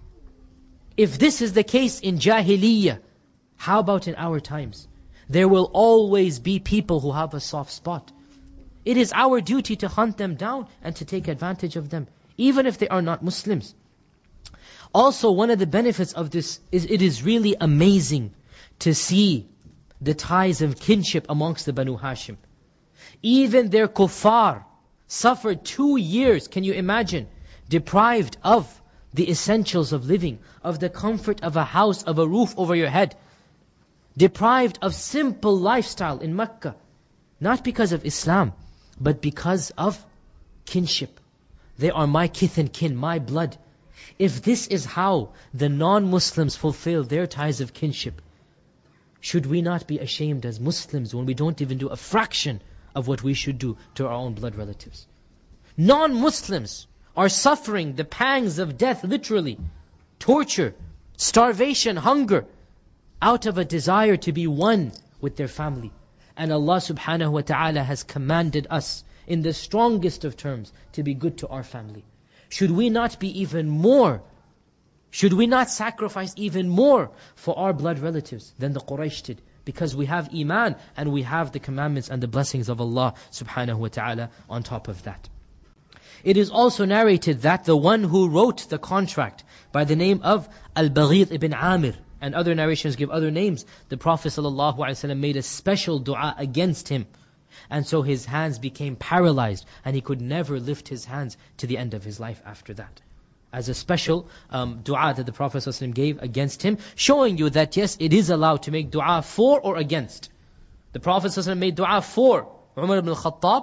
If this is the case in jahiliyyah, how about in our times? There will always be people who have a soft spot. It is our duty to hunt them down and to take advantage of them, even if they are not Muslims. Also, one of the benefits of this is it is really amazing to see the ties of kinship amongst the Banu Hashim. Even their kuffar suffered two years, can you imagine, deprived of the essentials of living, of the comfort of a house, of a roof over your head. Deprived of simple lifestyle in Mecca. Not because of Islam, but because of kinship. They are my kith and kin, my blood. If this is how the non-Muslims fulfill their ties of kinship, should we not be ashamed as Muslims when we don't even do a fraction of what we should do to our own blood relatives? Non-Muslims are suffering the pangs of death, literally. Torture, starvation, hunger, out of a desire to be one with their family. And Allah subhanahu wa ta'ala has commanded us in the strongest of terms to be good to our family. Should we not be even more, should we not sacrifice even more for our blood relatives than the Quraysh did? Because we have iman and we have the commandments and the blessings of Allah subhanahu wa ta'ala on top of that. It is also narrated that the one who wrote the contract by the name of Al-Baghid ibn Amir, and other narrations give other names, the Prophet ﷺ made a special dua against him. And so his hands became paralyzed and he could never lift his hands to the end of his life after that. As a special um, dua that the Prophet ﷺ gave against him, showing you that yes, it is allowed to make dua for or against. The Prophet ﷺ made dua for Umar ibn al-Khattab.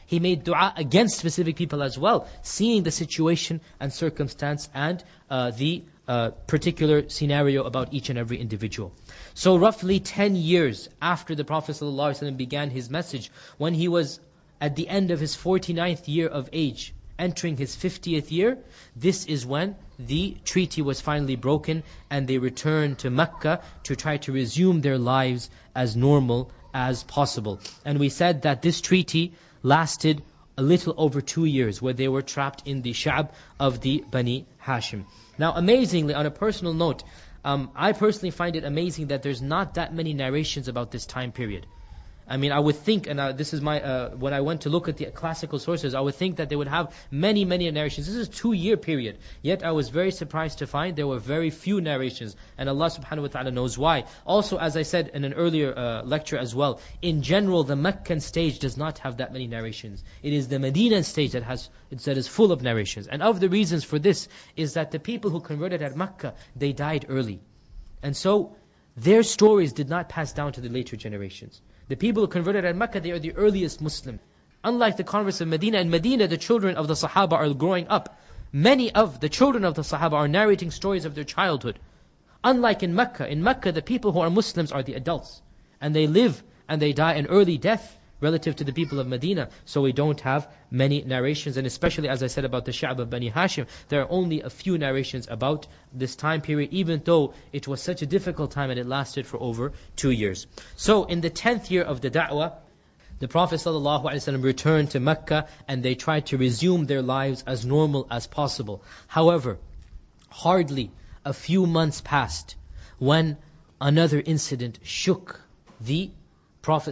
He made dua against specific people as well, seeing the situation and circumstance and uh, the uh, particular scenario about each and every individual. So roughly ten years after the Prophet ﷺ began his message, when he was at the end of his forty-ninth year of age, entering his fiftieth year, this is when the treaty was finally broken and they returned to Mecca to try to resume their lives as normal as possible. And we said that this treaty lasted a little over two years where they were trapped in the Sha'b of the Bani Hashim. Now amazingly, on a personal note, um, I personally find it amazing that there's not that many narrations about this time period. I mean, I would think, and uh, this is my, uh, when I went to look at the classical sources, I would think that they would have many, many narrations. This is a two-year period. Yet I was very surprised to find there were very few narrations. And Allah subhanahu wa ta'ala knows why. Also, as I said in an earlier uh, lecture as well, in general, the Meccan stage does not have that many narrations. It is the Medinan stage that has that is full of narrations. And of the reasons for this is that the people who converted at Mecca, they died early. And so, their stories did not pass down to the later generations. The people who converted at Mecca, they are the earliest Muslim. Unlike the converts of Medina, in Medina the children of the Sahaba are growing up. Many of the children of the Sahaba are narrating stories of their childhood. Unlike in Mecca, in Mecca the people who are Muslims are the adults. And they live and they die an early death relative to the people of Medina. So we don't have many narrations. And especially as I said about the Sha'b of Bani Hashim, there are only a few narrations about this time period, even though it was such a difficult time and it lasted for over two years. So in the tenth year of the da'wah, the Prophet ﷺ returned to Mecca and they tried to resume their lives as normal as possible. However, hardly a few months passed when another incident shook the Prophet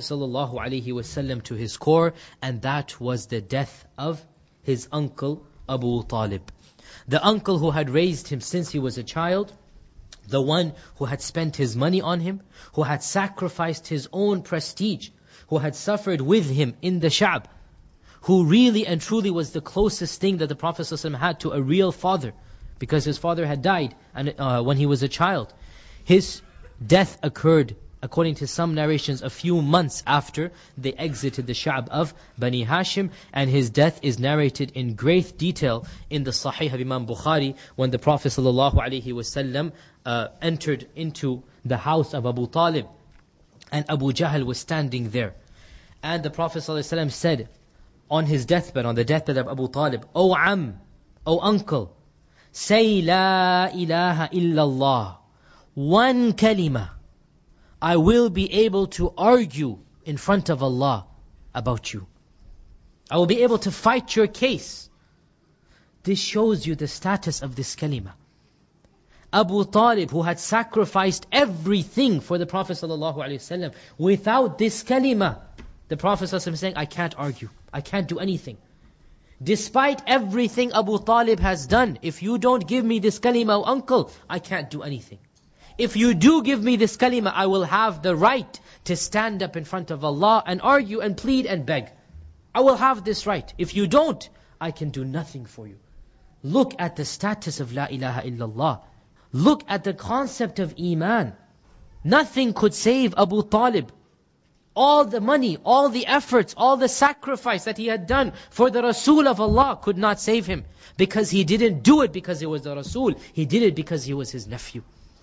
ﷺ to his core, and that was the death of his uncle Abu Talib. The uncle who had raised him since he was a child, the one who had spent his money on him, who had sacrificed his own prestige, who had suffered with him in the Sha'b, who really and truly was the closest thing that the Prophet ﷺ had to a real father, because his father had died and uh, when he was a child. His death occurred, according to some narrations, a few months after they exited the Sha'b of Bani Hashim, and his death is narrated in great detail in the Sahih of Imam Bukhari, when the Prophet ﷺ uh, entered into the house of Abu Talib, and Abu Jahl was standing there. And the Prophet ﷺ said on his deathbed, on the deathbed of Abu Talib, O Am, O uncle, say La ilaha illallah, one kalima, I will be able to argue in front of Allah about you. I will be able to fight your case. This shows you the status of this kalima. Abu Talib, who had sacrificed everything for the Prophet ﷺ, without this kalima, the Prophet ﷺ is saying, I can't argue. I can't do anything. Despite everything Abu Talib has done, if you don't give me this kalima, oh uncle, I can't do anything. If you do give me this kalima, I will have the right to stand up in front of Allah and argue and plead and beg. I will have this right. If you don't, I can do nothing for you. Look at the status of La ilaha illallah. Look at the concept of Iman. Nothing could save Abu Talib. All the money, all the efforts, all the sacrifice that he had done for the Rasul of Allah could not save him. Because he didn't do it because it was the Rasul. He did it because he was his nephew.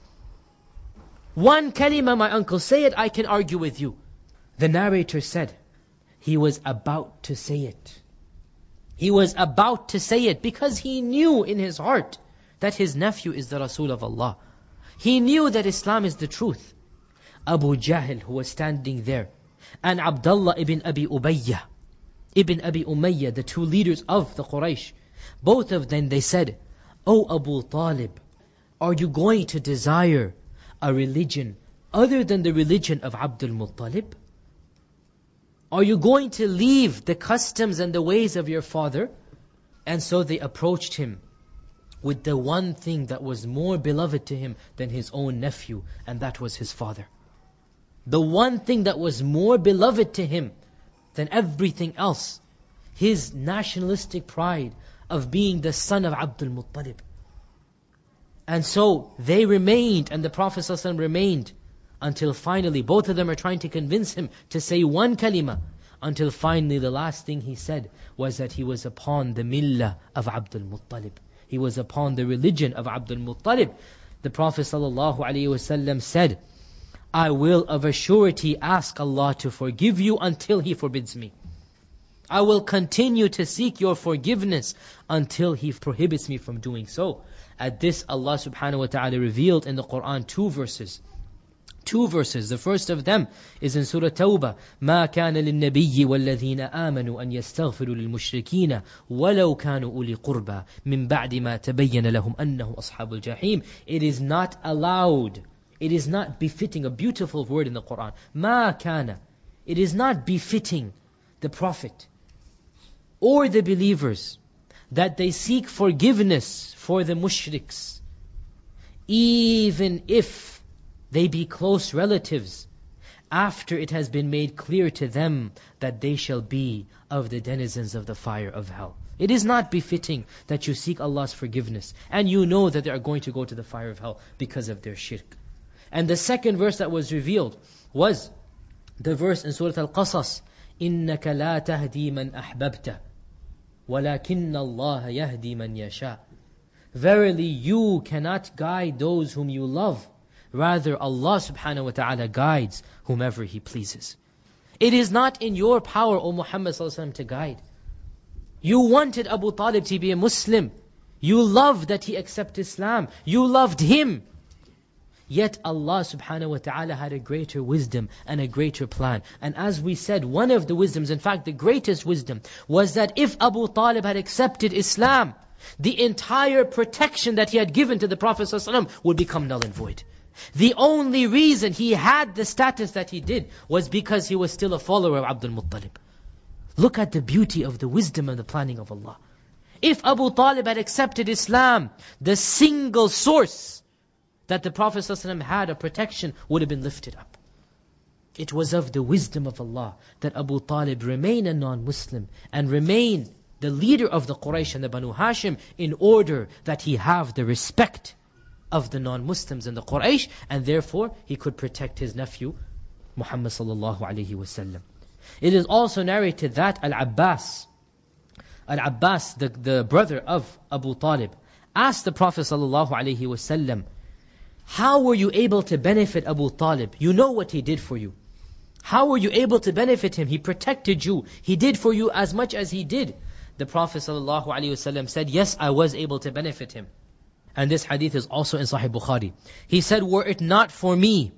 One kalima, my uncle, say it, I can argue with you. The narrator said, he was about to say it. He was about to say it because he knew in his heart that his nephew is the Rasul of Allah. He knew that Islam is the truth. Abu Jahl, who was standing there, and Abdullah ibn Abi Umayyah, ibn Abi Umayyah, the two leaders of the Quraysh, both of them, they said, O Abu Talib, are you going to desire a religion other than the religion of Abdul Muttalib? Are you going to leave the customs and the ways of your father? And so they approached him with the one thing that was more beloved to him than his own nephew, and that was his father. The one thing that was more beloved to him than everything else, his nationalistic pride of being the son of Abdul Muttalib. And so they remained, and the Prophet ﷺ remained, until finally both of them are trying to convince him to say one kalima, until finally the last thing he said was that he was upon the millah of Abdul Muttalib. He was upon the religion of Abdul Muttalib. The Prophet ﷺ said, I will of a surety ask Allah to forgive you until He forbids me. I will continue to seek your forgiveness until He prohibits me from doing so. At this, Allah subhanahu wa ta'ala revealed in the Quran two verses. Two verses. The first of them is in Surah Tawbah. مَا كَانَ لِلنَّبِيِّ وَالَّذِينَ آمَنُوا أَن يَسْتَغْفِرُوا لِلْمُشْرِكِينَ وَلَوْ كَانُوا أُولِي قُرْبَى مِنْ بَعْدِ مَا تَبَيَّنَ لَهُمْ أَنَّهُ أَصْحَابُ الْجَحِيمِ. It is not allowed. It is not befitting, a beautiful word in the Quran. مَا كَانَ. It is not befitting the Prophet or the believers that they seek forgiveness for the mushriks, even if they be close relatives, after it has been made clear to them that they shall be of the denizens of the fire of hell. It is not befitting that you seek Allah's forgiveness and you know that they are going to go to the fire of hell because of their shirk. And the second verse that was revealed was the verse in Surah Al-Qasas, إِنَّكَ لَا تَهْدِي مَنْ أَحْبَبْتَ وَلَكِنَّ اللَّهَ يَهْدِي مَنْ يَشَاءُ. Verily you cannot guide those whom you love. Rather, Allah subhanahu wa ta'ala guides whomever He pleases. It is not in your power, O Muhammad sallallahu alaihi wasallam, to guide. You wanted Abu Talib to be a Muslim. You loved that he accept Islam. You loved him. Yet Allah subhanahu wa ta'ala had a greater wisdom and a greater plan. And as we said, one of the wisdoms, in fact the greatest wisdom, was that if Abu Talib had accepted Islam, the entire protection that he had given to the Prophet ﷺ would become null and void. The only reason he had the status that he did was because he was still a follower of Abdul Muttalib. Look at the beauty of the wisdom and the planning of Allah. If Abu Talib had accepted Islam, the single source that the Prophet ﷺ had of protection would have been lifted up. It was of the wisdom of Allah that Abu Talib remain a non-Muslim and remain the leader of the Quraysh and the Banu Hashim in order that he have the respect of the non-Muslims and the Quraysh, and therefore he could protect his nephew Muhammad sallallahu alaihi wasallam. It is also narrated that Al-Abbas, Al-Abbas, the, the brother of Abu Talib, asked the Prophet sallallahu alaihi wasallam, how were you able to benefit Abu Talib? You know what he did for you. How were you able to benefit him? He protected you. He did for you as much as he did. The Prophet ﷺ said, yes, I was able to benefit him. And this hadith is also in Sahih Bukhari. He said, were it not for me,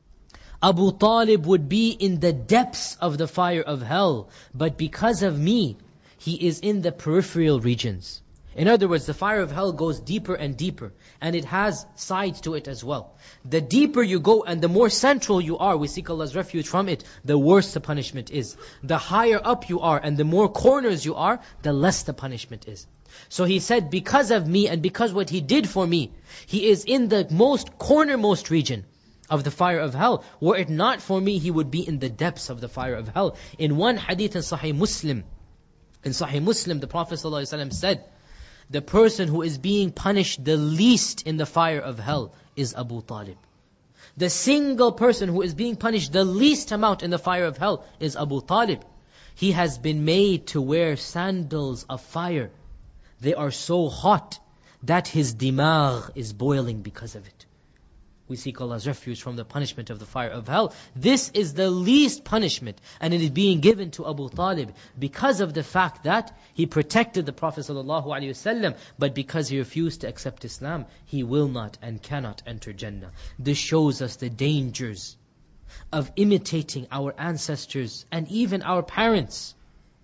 Abu Talib would be in the depths of the fire of hell. But because of me, he is in the peripheral regions. In other words, the fire of hell goes deeper and deeper. And it has sides to it as well. The deeper you go and the more central you are, we seek Allah's refuge from it, the worse the punishment is. The higher up you are and the more corners you are, the less the punishment is. So he said, because of me and because what he did for me, he is in the most cornermost region of the fire of hell. Were it not for me, he would be in the depths of the fire of hell. In one hadith in Sahih Muslim, in Sahih Muslim, the Prophet ﷺ said, the person who is being punished the least in the fire of hell is Abu Talib. The single person who is being punished the least amount in the fire of hell is Abu Talib. He has been made to wear sandals of fire. They are so hot that his dimagh is boiling because of it. We seek Allah's refuge from the punishment of the fire of hell. This is the least punishment, and it is being given to Abu Talib because of the fact that he protected the Prophet ﷺ, but because he refused to accept Islam, he will not and cannot enter Jannah. This shows us the dangers of imitating our ancestors and even our parents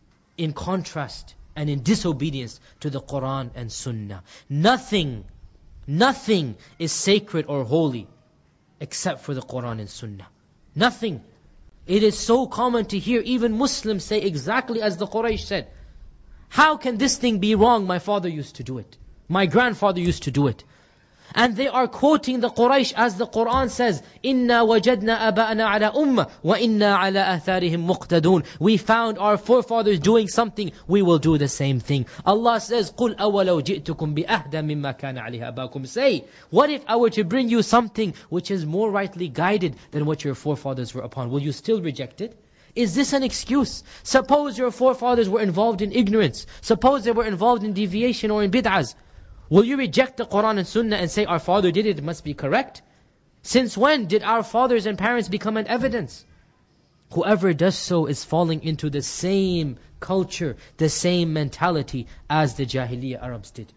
in contrast and in disobedience to the Quran and Sunnah. Nothing Nothing is sacred or holy except for the Quran and Sunnah. Nothing. It is so common to hear even Muslims say exactly as the Quraysh said. How can this thing be wrong? My father used to do it. My grandfather used to do it. And they are quoting the Quraysh as the Quran says, إِنَّا وَجَدْنَا أَبَأَنَا عَلَى أُمَّةٍ وَإِنَّا عَلَى آثَارِهِمْ مُقْتَدُونَ. We found our forefathers doing something, we will do the same thing. Allah says, قُلْ أَوَلَوْ جِئْتُكُمْ بِأَهْدَى مِمَّا كَانَ عَلَيْهَ أَبَاكُمْ. Say, what if I were to bring you something which is more rightly guided than what your forefathers were upon? Will you still reject it? Is this an excuse? Suppose your forefathers were involved in ignorance. Suppose they were involved in deviation or in bid'ahs. Will you reject the Quran and Sunnah and say, our father did it, it must be correct? Since when did our fathers and parents become an evidence? Whoever does so is falling into the same culture, the same mentality as the Jahiliyyah Arabs did.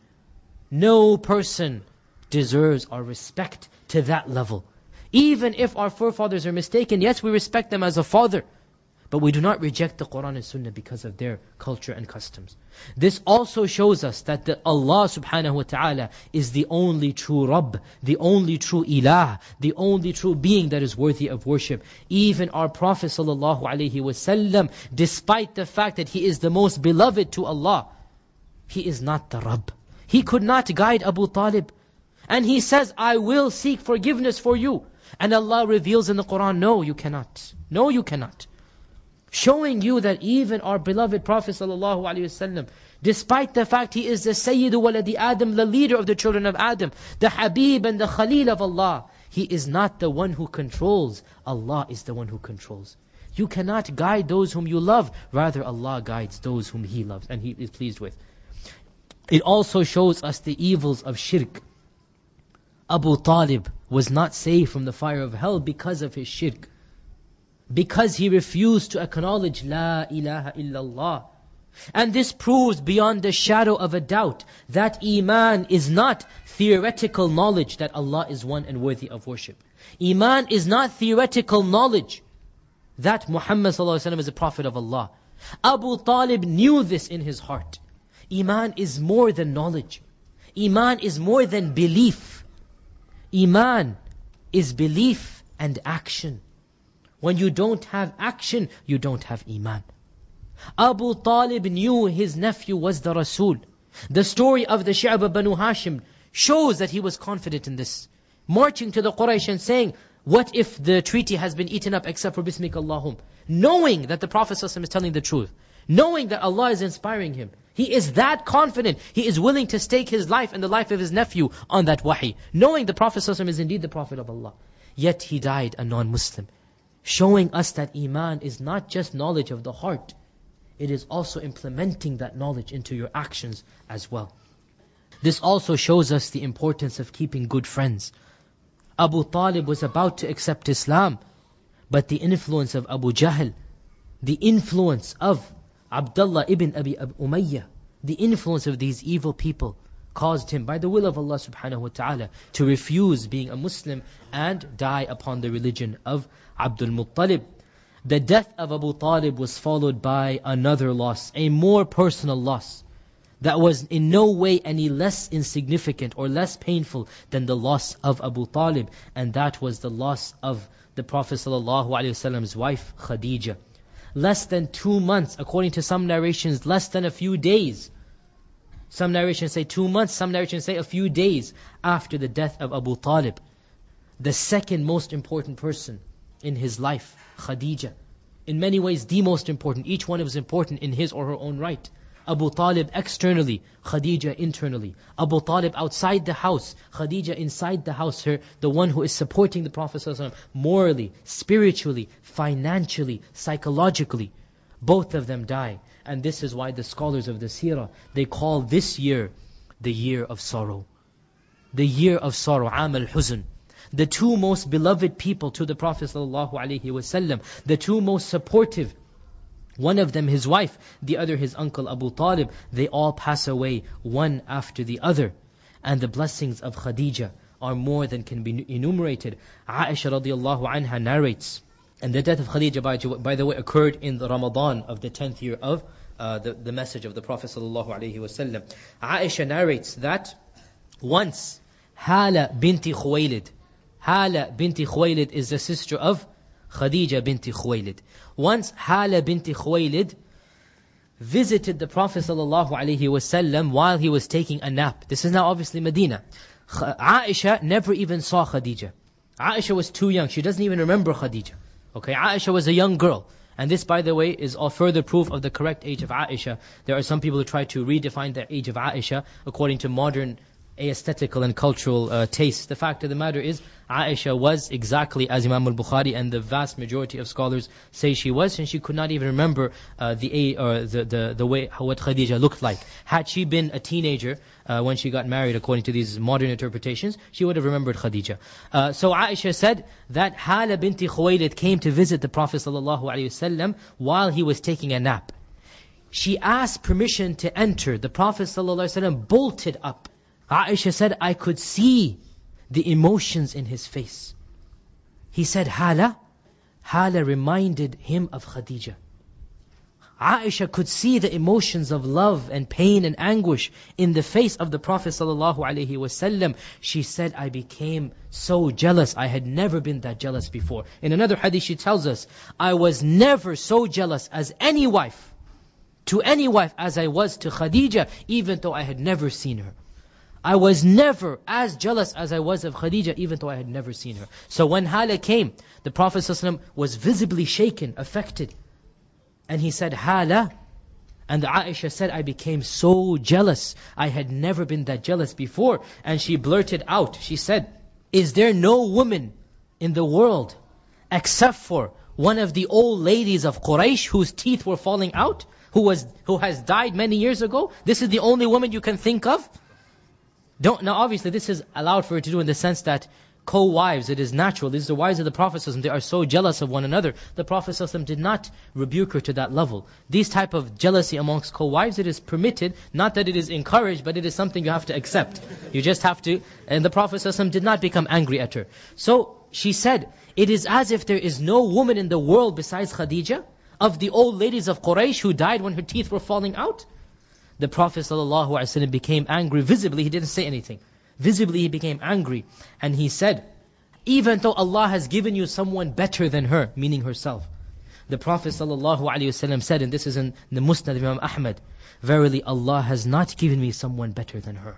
No person deserves our respect to that level. Even if our forefathers are mistaken, yes, we respect them as a father. But we do not reject the Quran and Sunnah because of their culture and customs. This also shows us that the Allah subhanahu wa ta'ala is the only true Rabb, the only true Ilah, the only true being that is worthy of worship. Even our Prophet sallallahu alaihi wasallam, despite the fact that he is the most beloved to Allah, he is not the Rabb. He could not guide Abu Talib. And he says, I will seek forgiveness for you. And Allah reveals in the Quran, no, you cannot. No, you cannot. Showing you that even our beloved Prophet sallallahu alaihi wasallam, despite the fact he is the Sayyidu waladi Adam, the leader of the children of Adam, the Habib and the Khalil of Allah, he is not the one who controls. Allah is the one who controls. You cannot guide those whom you love. Rather, Allah guides those whom He loves and He is pleased with. It also shows us the evils of shirk. Abu Talib was not saved from the fire of hell because of his shirk. Because he refused to acknowledge La ilaha illallah. And this proves beyond the shadow of a doubt that Iman is not theoretical knowledge that Allah is one and worthy of worship. Iman is not theoretical knowledge that Muhammad sallallahu alaihi wasallam is a prophet of Allah. Abu Talib knew this in his heart. Iman is more than knowledge. Iman is more than belief. Iman is belief and action. When you don't have action, you don't have Iman. Abu Talib knew his nephew was the Rasul. The story of the Shi'ab of Banu Hashim shows that he was confident in this. Marching to the Quraysh and saying, what if the treaty has been eaten up except for Bismika Allahum? Knowing that the Prophet ﷺ is telling the truth. Knowing that Allah is inspiring him. He is that confident. He is willing to stake his life and the life of his nephew on that wahi. Knowing the Prophet ﷺ is indeed the Prophet of Allah. Yet he died a non-Muslim. Showing us that Iman is not just knowledge of the heart. It is also implementing that knowledge into your actions as well. This also shows us the importance of keeping good friends. Abu Talib was about to accept Islam, but the influence of Abu Jahl, the influence of Abdullah ibn Abi Umayyah, the influence of these evil people caused him, by the will of Allah subhanahu wa ta'ala, to refuse being a Muslim and die upon the religion of Abdul Muttalib. The death of Abu Talib was followed by another loss, a more personal loss, that was in no way any less insignificant or less painful than the loss of Abu Talib, and that was the loss of the Prophet ﷺ's wife, Khadija. Less than two months, according to some narrations, less than a few days. Some narrations say two months, some narrations say a few days after the death of Abu Talib. The second most important person in his life, Khadija. In many ways, the most important. Each one was important in his or her own right. Abu Talib externally, Khadija internally. Abu Talib outside the house, Khadija inside the house, her, the one who is supporting the Prophet ﷺ morally, spiritually, financially, psychologically. Both of them die. And this is why the scholars of the seerah, they call this year the year of sorrow. The year of sorrow, Am al-Huzn. The two most beloved people to the Prophet ﷺ, the two most supportive, one of them his wife, the other his uncle Abu Talib, they all pass away one after the other. And the blessings of Khadija are more than can be enumerated. Aisha radiallahu anha narrates, and the death of Khadija, by, by the way, occurred in the Ramadan of the tenth year of uh, the, the message of the Prophet ﷺ. Aisha narrates that once Hala binti Khuwaylid, Hala binti Khuwaylid is the sister of Khadija binti Khuwaylid. Once Hala binti Khuwaylid visited the Prophet ﷺ while he was taking a nap. This is now obviously Medina. Aisha never even saw Khadija. Aisha was too young. She doesn't even remember Khadija. Okay, Aisha was a young girl. And this, by the way, is all further proof of the correct age of Aisha. There are some people who try to redefine the age of Aisha according to modern aesthetical and cultural uh, tastes. The fact of the matter is, Aisha was exactly as Imam al-Bukhari and the vast majority of scholars say she was, and she could not even remember uh, the or the, the the way how, what Khadija looked like. Had she been a teenager uh, when she got married, according to these modern interpretations, she would have remembered Khadija. Uh, so Aisha said that Hala binti Khuwaylid came to visit the Prophet ﷺ while he was taking a nap. She asked permission to enter. The Prophet ﷺ bolted up. Aisha said, I could see the emotions in his face. He said, Hala. Hala reminded him of Khadija. Aisha could see the emotions of love and pain and anguish in the face of the Prophet ﷺ. She said, I became so jealous. I had never been that jealous before. In another hadith she tells us, I was never so jealous as any wife, to any wife as I was to Khadija, even though I had never seen her. I was never as jealous as I was of Khadija, even though I had never seen her. So when Hala came, the Prophet ﷺ was visibly shaken, affected. And he said, Hala. And Aisha said, I became so jealous. I had never been that jealous before. And she blurted out, she said, is there no woman in the world except for one of the old ladies of Quraysh whose teeth were falling out, who was who has died many years ago? This is the only woman you can think of? Don't, now obviously this is allowed for her to do in the sense that co-wives, it is natural. These are the wives of the Prophet ﷺ. They are so jealous of one another. The Prophet ﷺ did not rebuke her to that level. These type of jealousy amongst co-wives, it is permitted. Not that it is encouraged, but it is something you have to accept. You just have to. And the Prophet ﷺ did not become angry at her. So she said, it is as if there is no woman in the world besides Khadija, of the old ladies of Quraysh who died when her teeth were falling out. The Prophet ﷺ became angry. Visibly, he didn't say anything. Visibly, he became angry. And he said, even though Allah has given you someone better than her, meaning herself. The Prophet ﷺ said, and this is in the Musnad of Imam Ahmad, verily Allah has not given me someone better than her.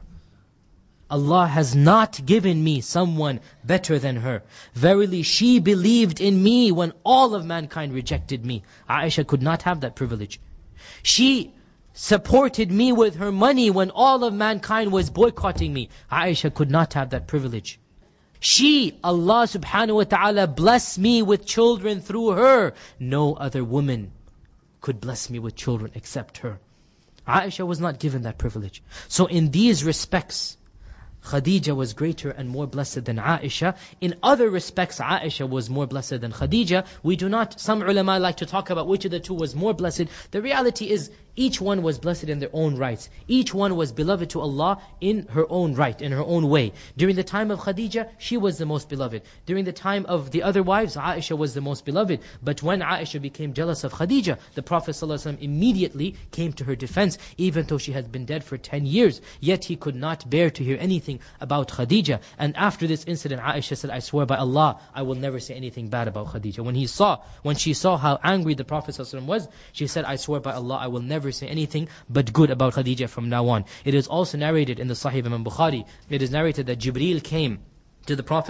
Allah has not given me someone better than her. Verily, she believed in me when all of mankind rejected me. Aisha could not have that privilege. She supported me with her money when all of mankind was boycotting me. Aisha could not have that privilege. She, Allah subhanahu wa ta'ala, blessed me with children through her. No other woman could bless me with children except her. Aisha was not given that privilege. So in these respects, Khadija was greater and more blessed than Aisha. In other respects, Aisha was more blessed than Khadija. We do not, some ulama like to talk about which of the two was more blessed. The reality is, each one was blessed in their own rights. Each one was beloved to Allah in her own right, in her own way. During the time of Khadija, she was the most beloved. During the time of the other wives, Aisha was the most beloved. But when Aisha became jealous of Khadija, the Prophet ﷺ immediately came to her defense, even though she had been dead for ten years. Yet he could not bear to hear anything about Khadija. And after this incident, Aisha said, I swear by Allah, I will never say anything bad about Khadija. When he saw, when she saw how angry the Prophet ﷺ was, she said, I swear by Allah, I will never say anything but good about Khadija from now on. It is also narrated in the Sahih Imam Bukhari. It is narrated that Jibreel came to the Prophet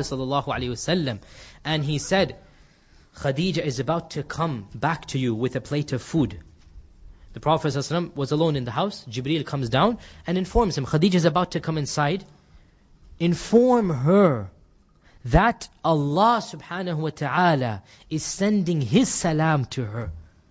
ﷺ and he said, Khadija is about to come back to you with a plate of food. The Prophet ﷺ was alone in the house. Jibreel comes down and informs him, Khadija is about to come inside. Inform her that Allah subhanahu wa ta'ala is sending His salam to her.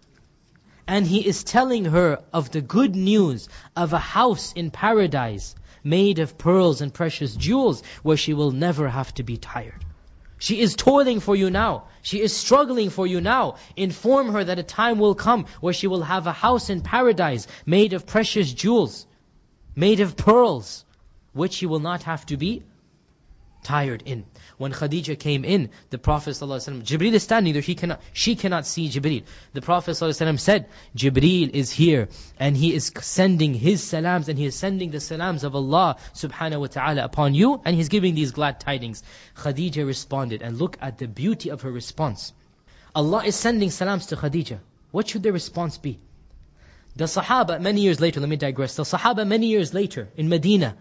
And He is telling her of the good news of a house in paradise made of pearls and precious jewels where she will never have to be tired. She is toiling for you now. She is struggling for you now. Inform her that a time will come where she will have a house in paradise made of precious jewels, made of pearls, which she will not have to be tired in. When Khadija came in, the Prophet ﷺ, Jibreel is standing there, she cannot, she cannot see Jibreel. The Prophet ﷺ said, Jibreel is here and he is sending his salams and he is sending the salams of Allah subhanahu wa ta'ala upon you and he's giving these glad tidings. Khadija responded, and look at the beauty of her response. Allah is sending salams to Khadija. What should their response be? The Sahaba many years later, let me digress, the Sahaba many years later in Medina,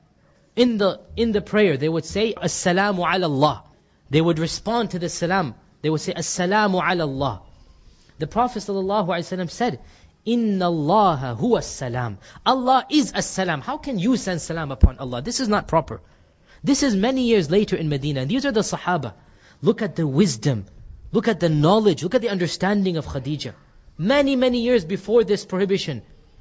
In the in the prayer, they would say, As-salamu ala Allah. They would respond to the salam. They would say, As-salamu ala Allah. The Prophet ﷺ said, Inna Allaha huwa salam. Allah is as-salam. How can you send salam upon Allah? This is not proper. This is many years later in Medina. And these are the Sahaba. Look at the wisdom. Look at the knowledge. Look at the understanding of Khadija. Many, many years before this prohibition,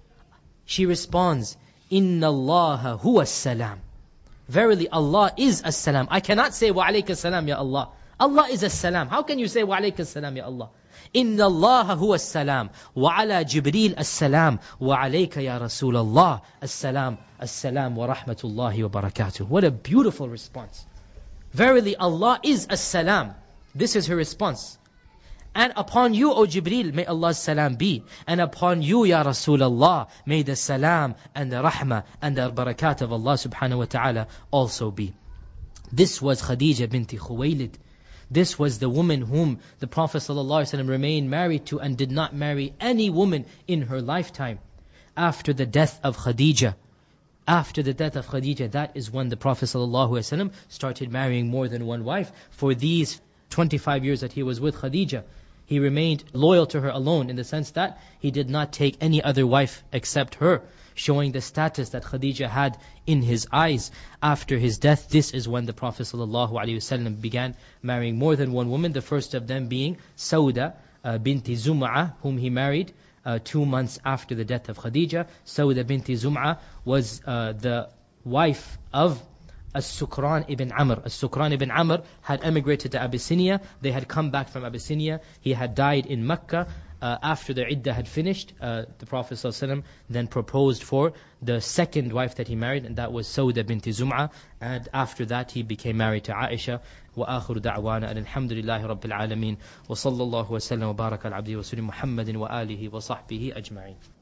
she responds, Inna Allaha huwa salam. Verily Allah is as-salam. I cannot say wa alayka salam ya Allah. Allah is as-salam. How can you say wa alayka salam ya Allah? Inna Allaha huwa as-salam. Wa ala Jibreel as-salam. Wa alayka ya Rasul Allah as-salam. As-salam wa rahmatullahi wa barakatuh. What a beautiful response. Verily Allah is as-salam. This is her response. And upon you, O Jibreel, may Allah's salam be. And upon you, Ya Rasulullah, may the salam and the rahmah and the barakat of Allah subhanahu wa ta'ala also be. This was Khadija binti Khuwaylid. This was the woman whom the Prophet ﷺ remained married to and did not marry any woman in her lifetime. After the death of Khadija, after the death of Khadija, that is when the Prophet ﷺ started marrying more than one wife. For these twenty-five years that he was with Khadija, he remained loyal to her alone, in the sense that he did not take any other wife except her, showing the status that Khadija had in his eyes. After his death, this is when the Prophet ﷺ began marrying more than one woman, the first of them being Sauda uh, binti Zum'a, whom he married uh, two months after the death of Khadija. Sauda binti Zum'a was uh, the wife of As-Sukran ibn Amr. As-Sukran ibn Amr had emigrated to Abyssinia. They had come back from Abyssinia. He had died in Mecca. Uh, after the iddah had finished, uh, the Prophet ﷺ then proposed for the second wife that he married, and that was Sauda binti Zum'a. And after that, he became married to Aisha. وآخر دعوانا أن الحمد لله رب العالمين وصلى الله وسلم وبارك على عبده ورسوله محمد وآله وصحبه أجمعين.